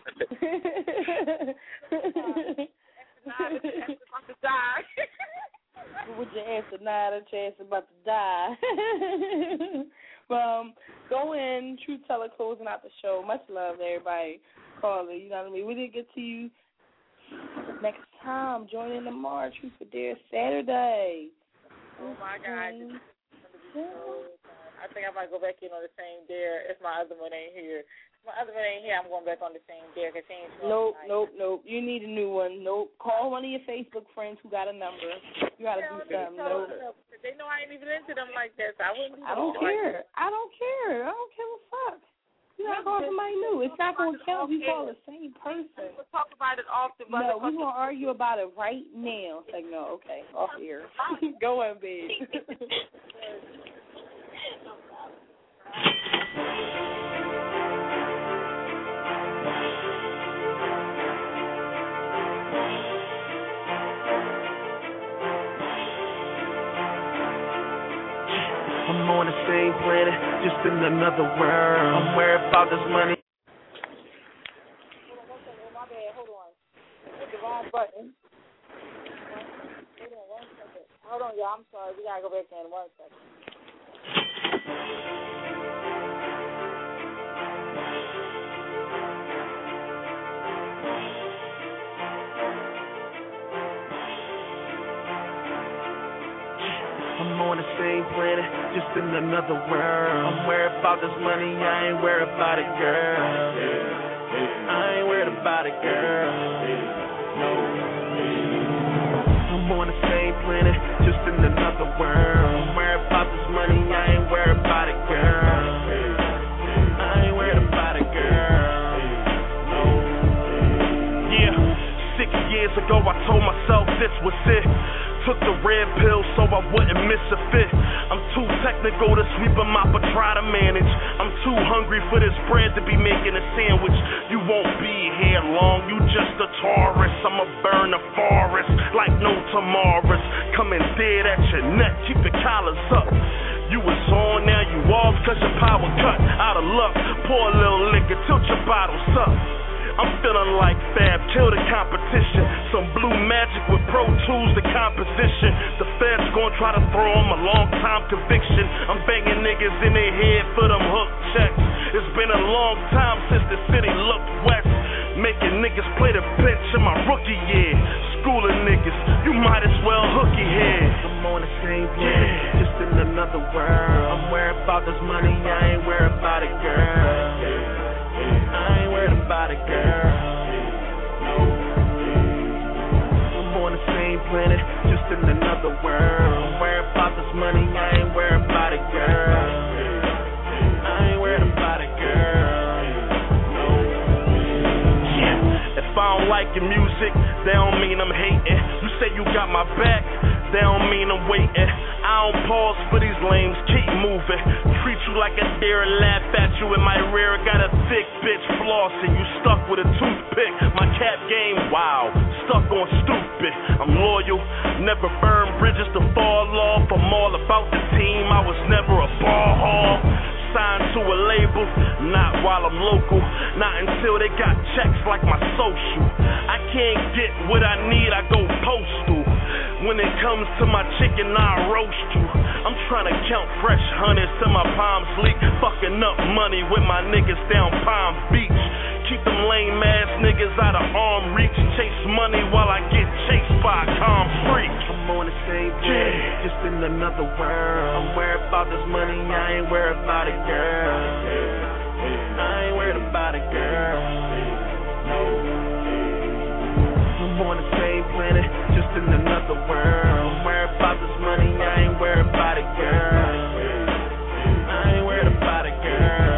About to die. What would you answer? Nah, that chance about to die. um, go in, Truth Teller closing out the show. Much love to everybody. Caller, you know what I mean. We didn't get to you next time. Join in tomorrow. Truth or Dare Saturday. Oh my God. I think I might go back in on the same dare if my other one ain't here. If my other one ain't here, I'm going back on the same dare because she ain't Nope, nope, nope. You need a new one. Nope. Call one of your Facebook friends who got a number. You got to do something. Nope. They know I ain't even into them like that, so I wouldn't do I don't care. Like I don't care. I don't give a fuck. You gotta call somebody new. It's not going to count if you call the same person. We'll talk about it often. No, we're going to argue about it right now. It's like, no, okay, off here. Go on, babe. I'm on the same planet, just in another world. I'm worried about this money. My bad, hold on. Hit the wrong button. Hold on one second. Hold on, y'all. I'm sorry. We gotta go back in one second. I'm on the same planet, just in another world. I'm worried about this money, I ain't worried about it, girl. I ain't worried about it, girl. No. I'm on the same planet, just in another world. I'm worried about this money, I ain't worried about it, girl. I ain't worried about it, girl. No. Yeah, six years ago I told myself this was it. Took the red pill so I wouldn't miss a fit. I'm too technical to sweep them up or try to manage. I'm too hungry for this bread to be making a sandwich. You won't be here long, you just a tourist. I'ma burn the forest like no tomorrows. Coming dead at your neck, keep your collars up. You was on, now you off, cause your power cut. Out of luck, pour a little liquor, tilt your bottles up. I'm feeling like Fab, kill the competition. Some blue magic with Pro Tools, the composition. The feds gon' try to throw them a long time conviction. I'm banging niggas in their head for them hook checks. It's been a long time since the city looked west. Making niggas play the pitch in my rookie year. Schooling niggas, you might as well hook your head. I'm on the same planet, yeah. Just in another world. I'm worried about this money, I ain't worried about it, girl. I ain't worried about it, girl. No. I'm on the same planet, just in another world. I'm worried about this money, I ain't worried about it, girl. I ain't worried about it, girl. No. Yeah. If I don't like your music, that don't mean I'm hating. You say you got my back, that don't mean I'm waiting. I don't pause for these lames, keep moving. treat you like a deer and laugh at you in my rear. Got a thick bitch flossing, you stuck with a toothpick. My cap game, wow, stuck on stupid. I'm loyal, never burn bridges to fall off. I'm all about the team, I was never a ball hog. Signed to a label, not while I'm local. Not until they got checks like my social. I can't get what I need, I go postal. When it comes to my chicken, I'll roast you. I'm trying to count fresh hundreds till my palms leak. Fucking up money with my niggas down Palm Beach. Keep them lame ass niggas out of arm reach. Chase money while I get chased by a calm freak. I'm on the same page, yeah. Just in another world. I'm worried about this money, I ain't worried about it, girl. I ain't worried about it, girl. I'm on the same planet, just in another world. I'm worried about this money, I ain't worried about it, girl. I ain't worried about it, girl.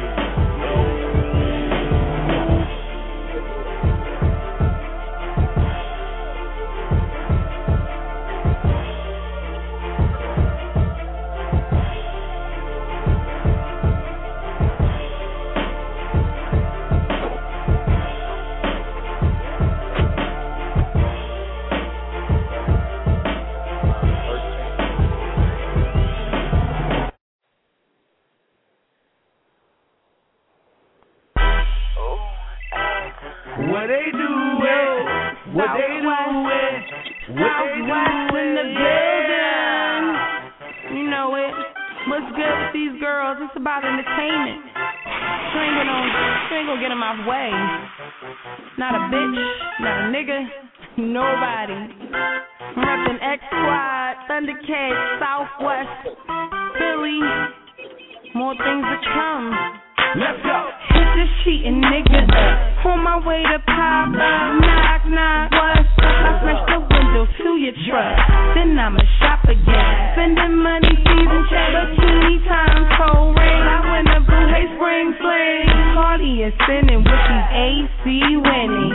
What they do it, what they do it, what they do in the building. You know it. What's good with these girls? It's about entertainment. She ain't gonna, she ain't gonna get in my way. Not a bitch, not a nigga, nobody. I'm reppin' X Squad, Thundercats, Southwest, Philly. More things to come. Let's go. Hit the cheating niggas. On my way to pop up. Knock, knock. What's up? I smash the window to your truck. Then I'ma shop again. Spending money, season check. Bikini time, cold rain. I win a blue hay spring fling. Cardi is spinning with these A C winnings.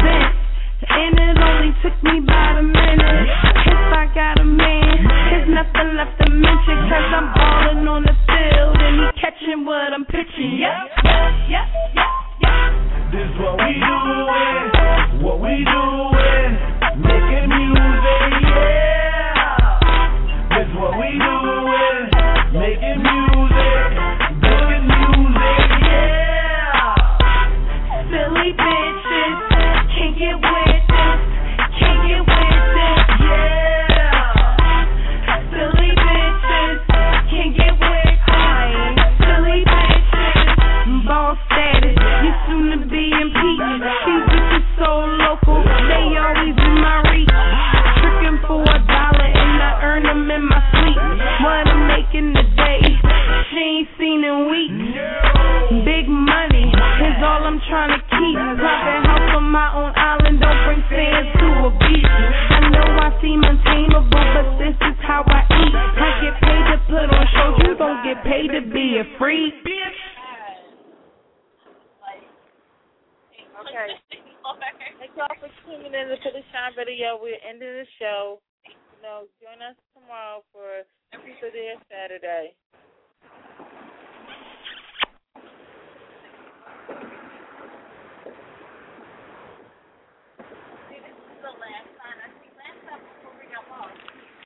And it only took me about a minute. If I got a man, there's nothing left to mention. Cause I'm ballin' on the field and he catching what I'm pitching. Yep, yep, yep, yep. This is what we doin', what we doin', making music, yeah. This is what we doin', making music, making music, yeah. Silly bitches, can't get with this, can't get with this, yeah. Silly bitches, can't get with this, silly bitches, ball status, you soon to be impeached. These bitches so local, they always in my reach. Tricking for a dollar and I earn them in my sleep. What I'm making today, she ain't seen in weeks. Big money is all I'm trying to keep. Private house on my own island, don't bring fans to a beach. I know I seem untamable, but this is how I eat. I get paid to put on shows, you don't get paid to be a freak. Okay. Thank y'all for tuning in to the Shine video. We're ending the show. You know, join us tomorrow for Pizza Day Saturday.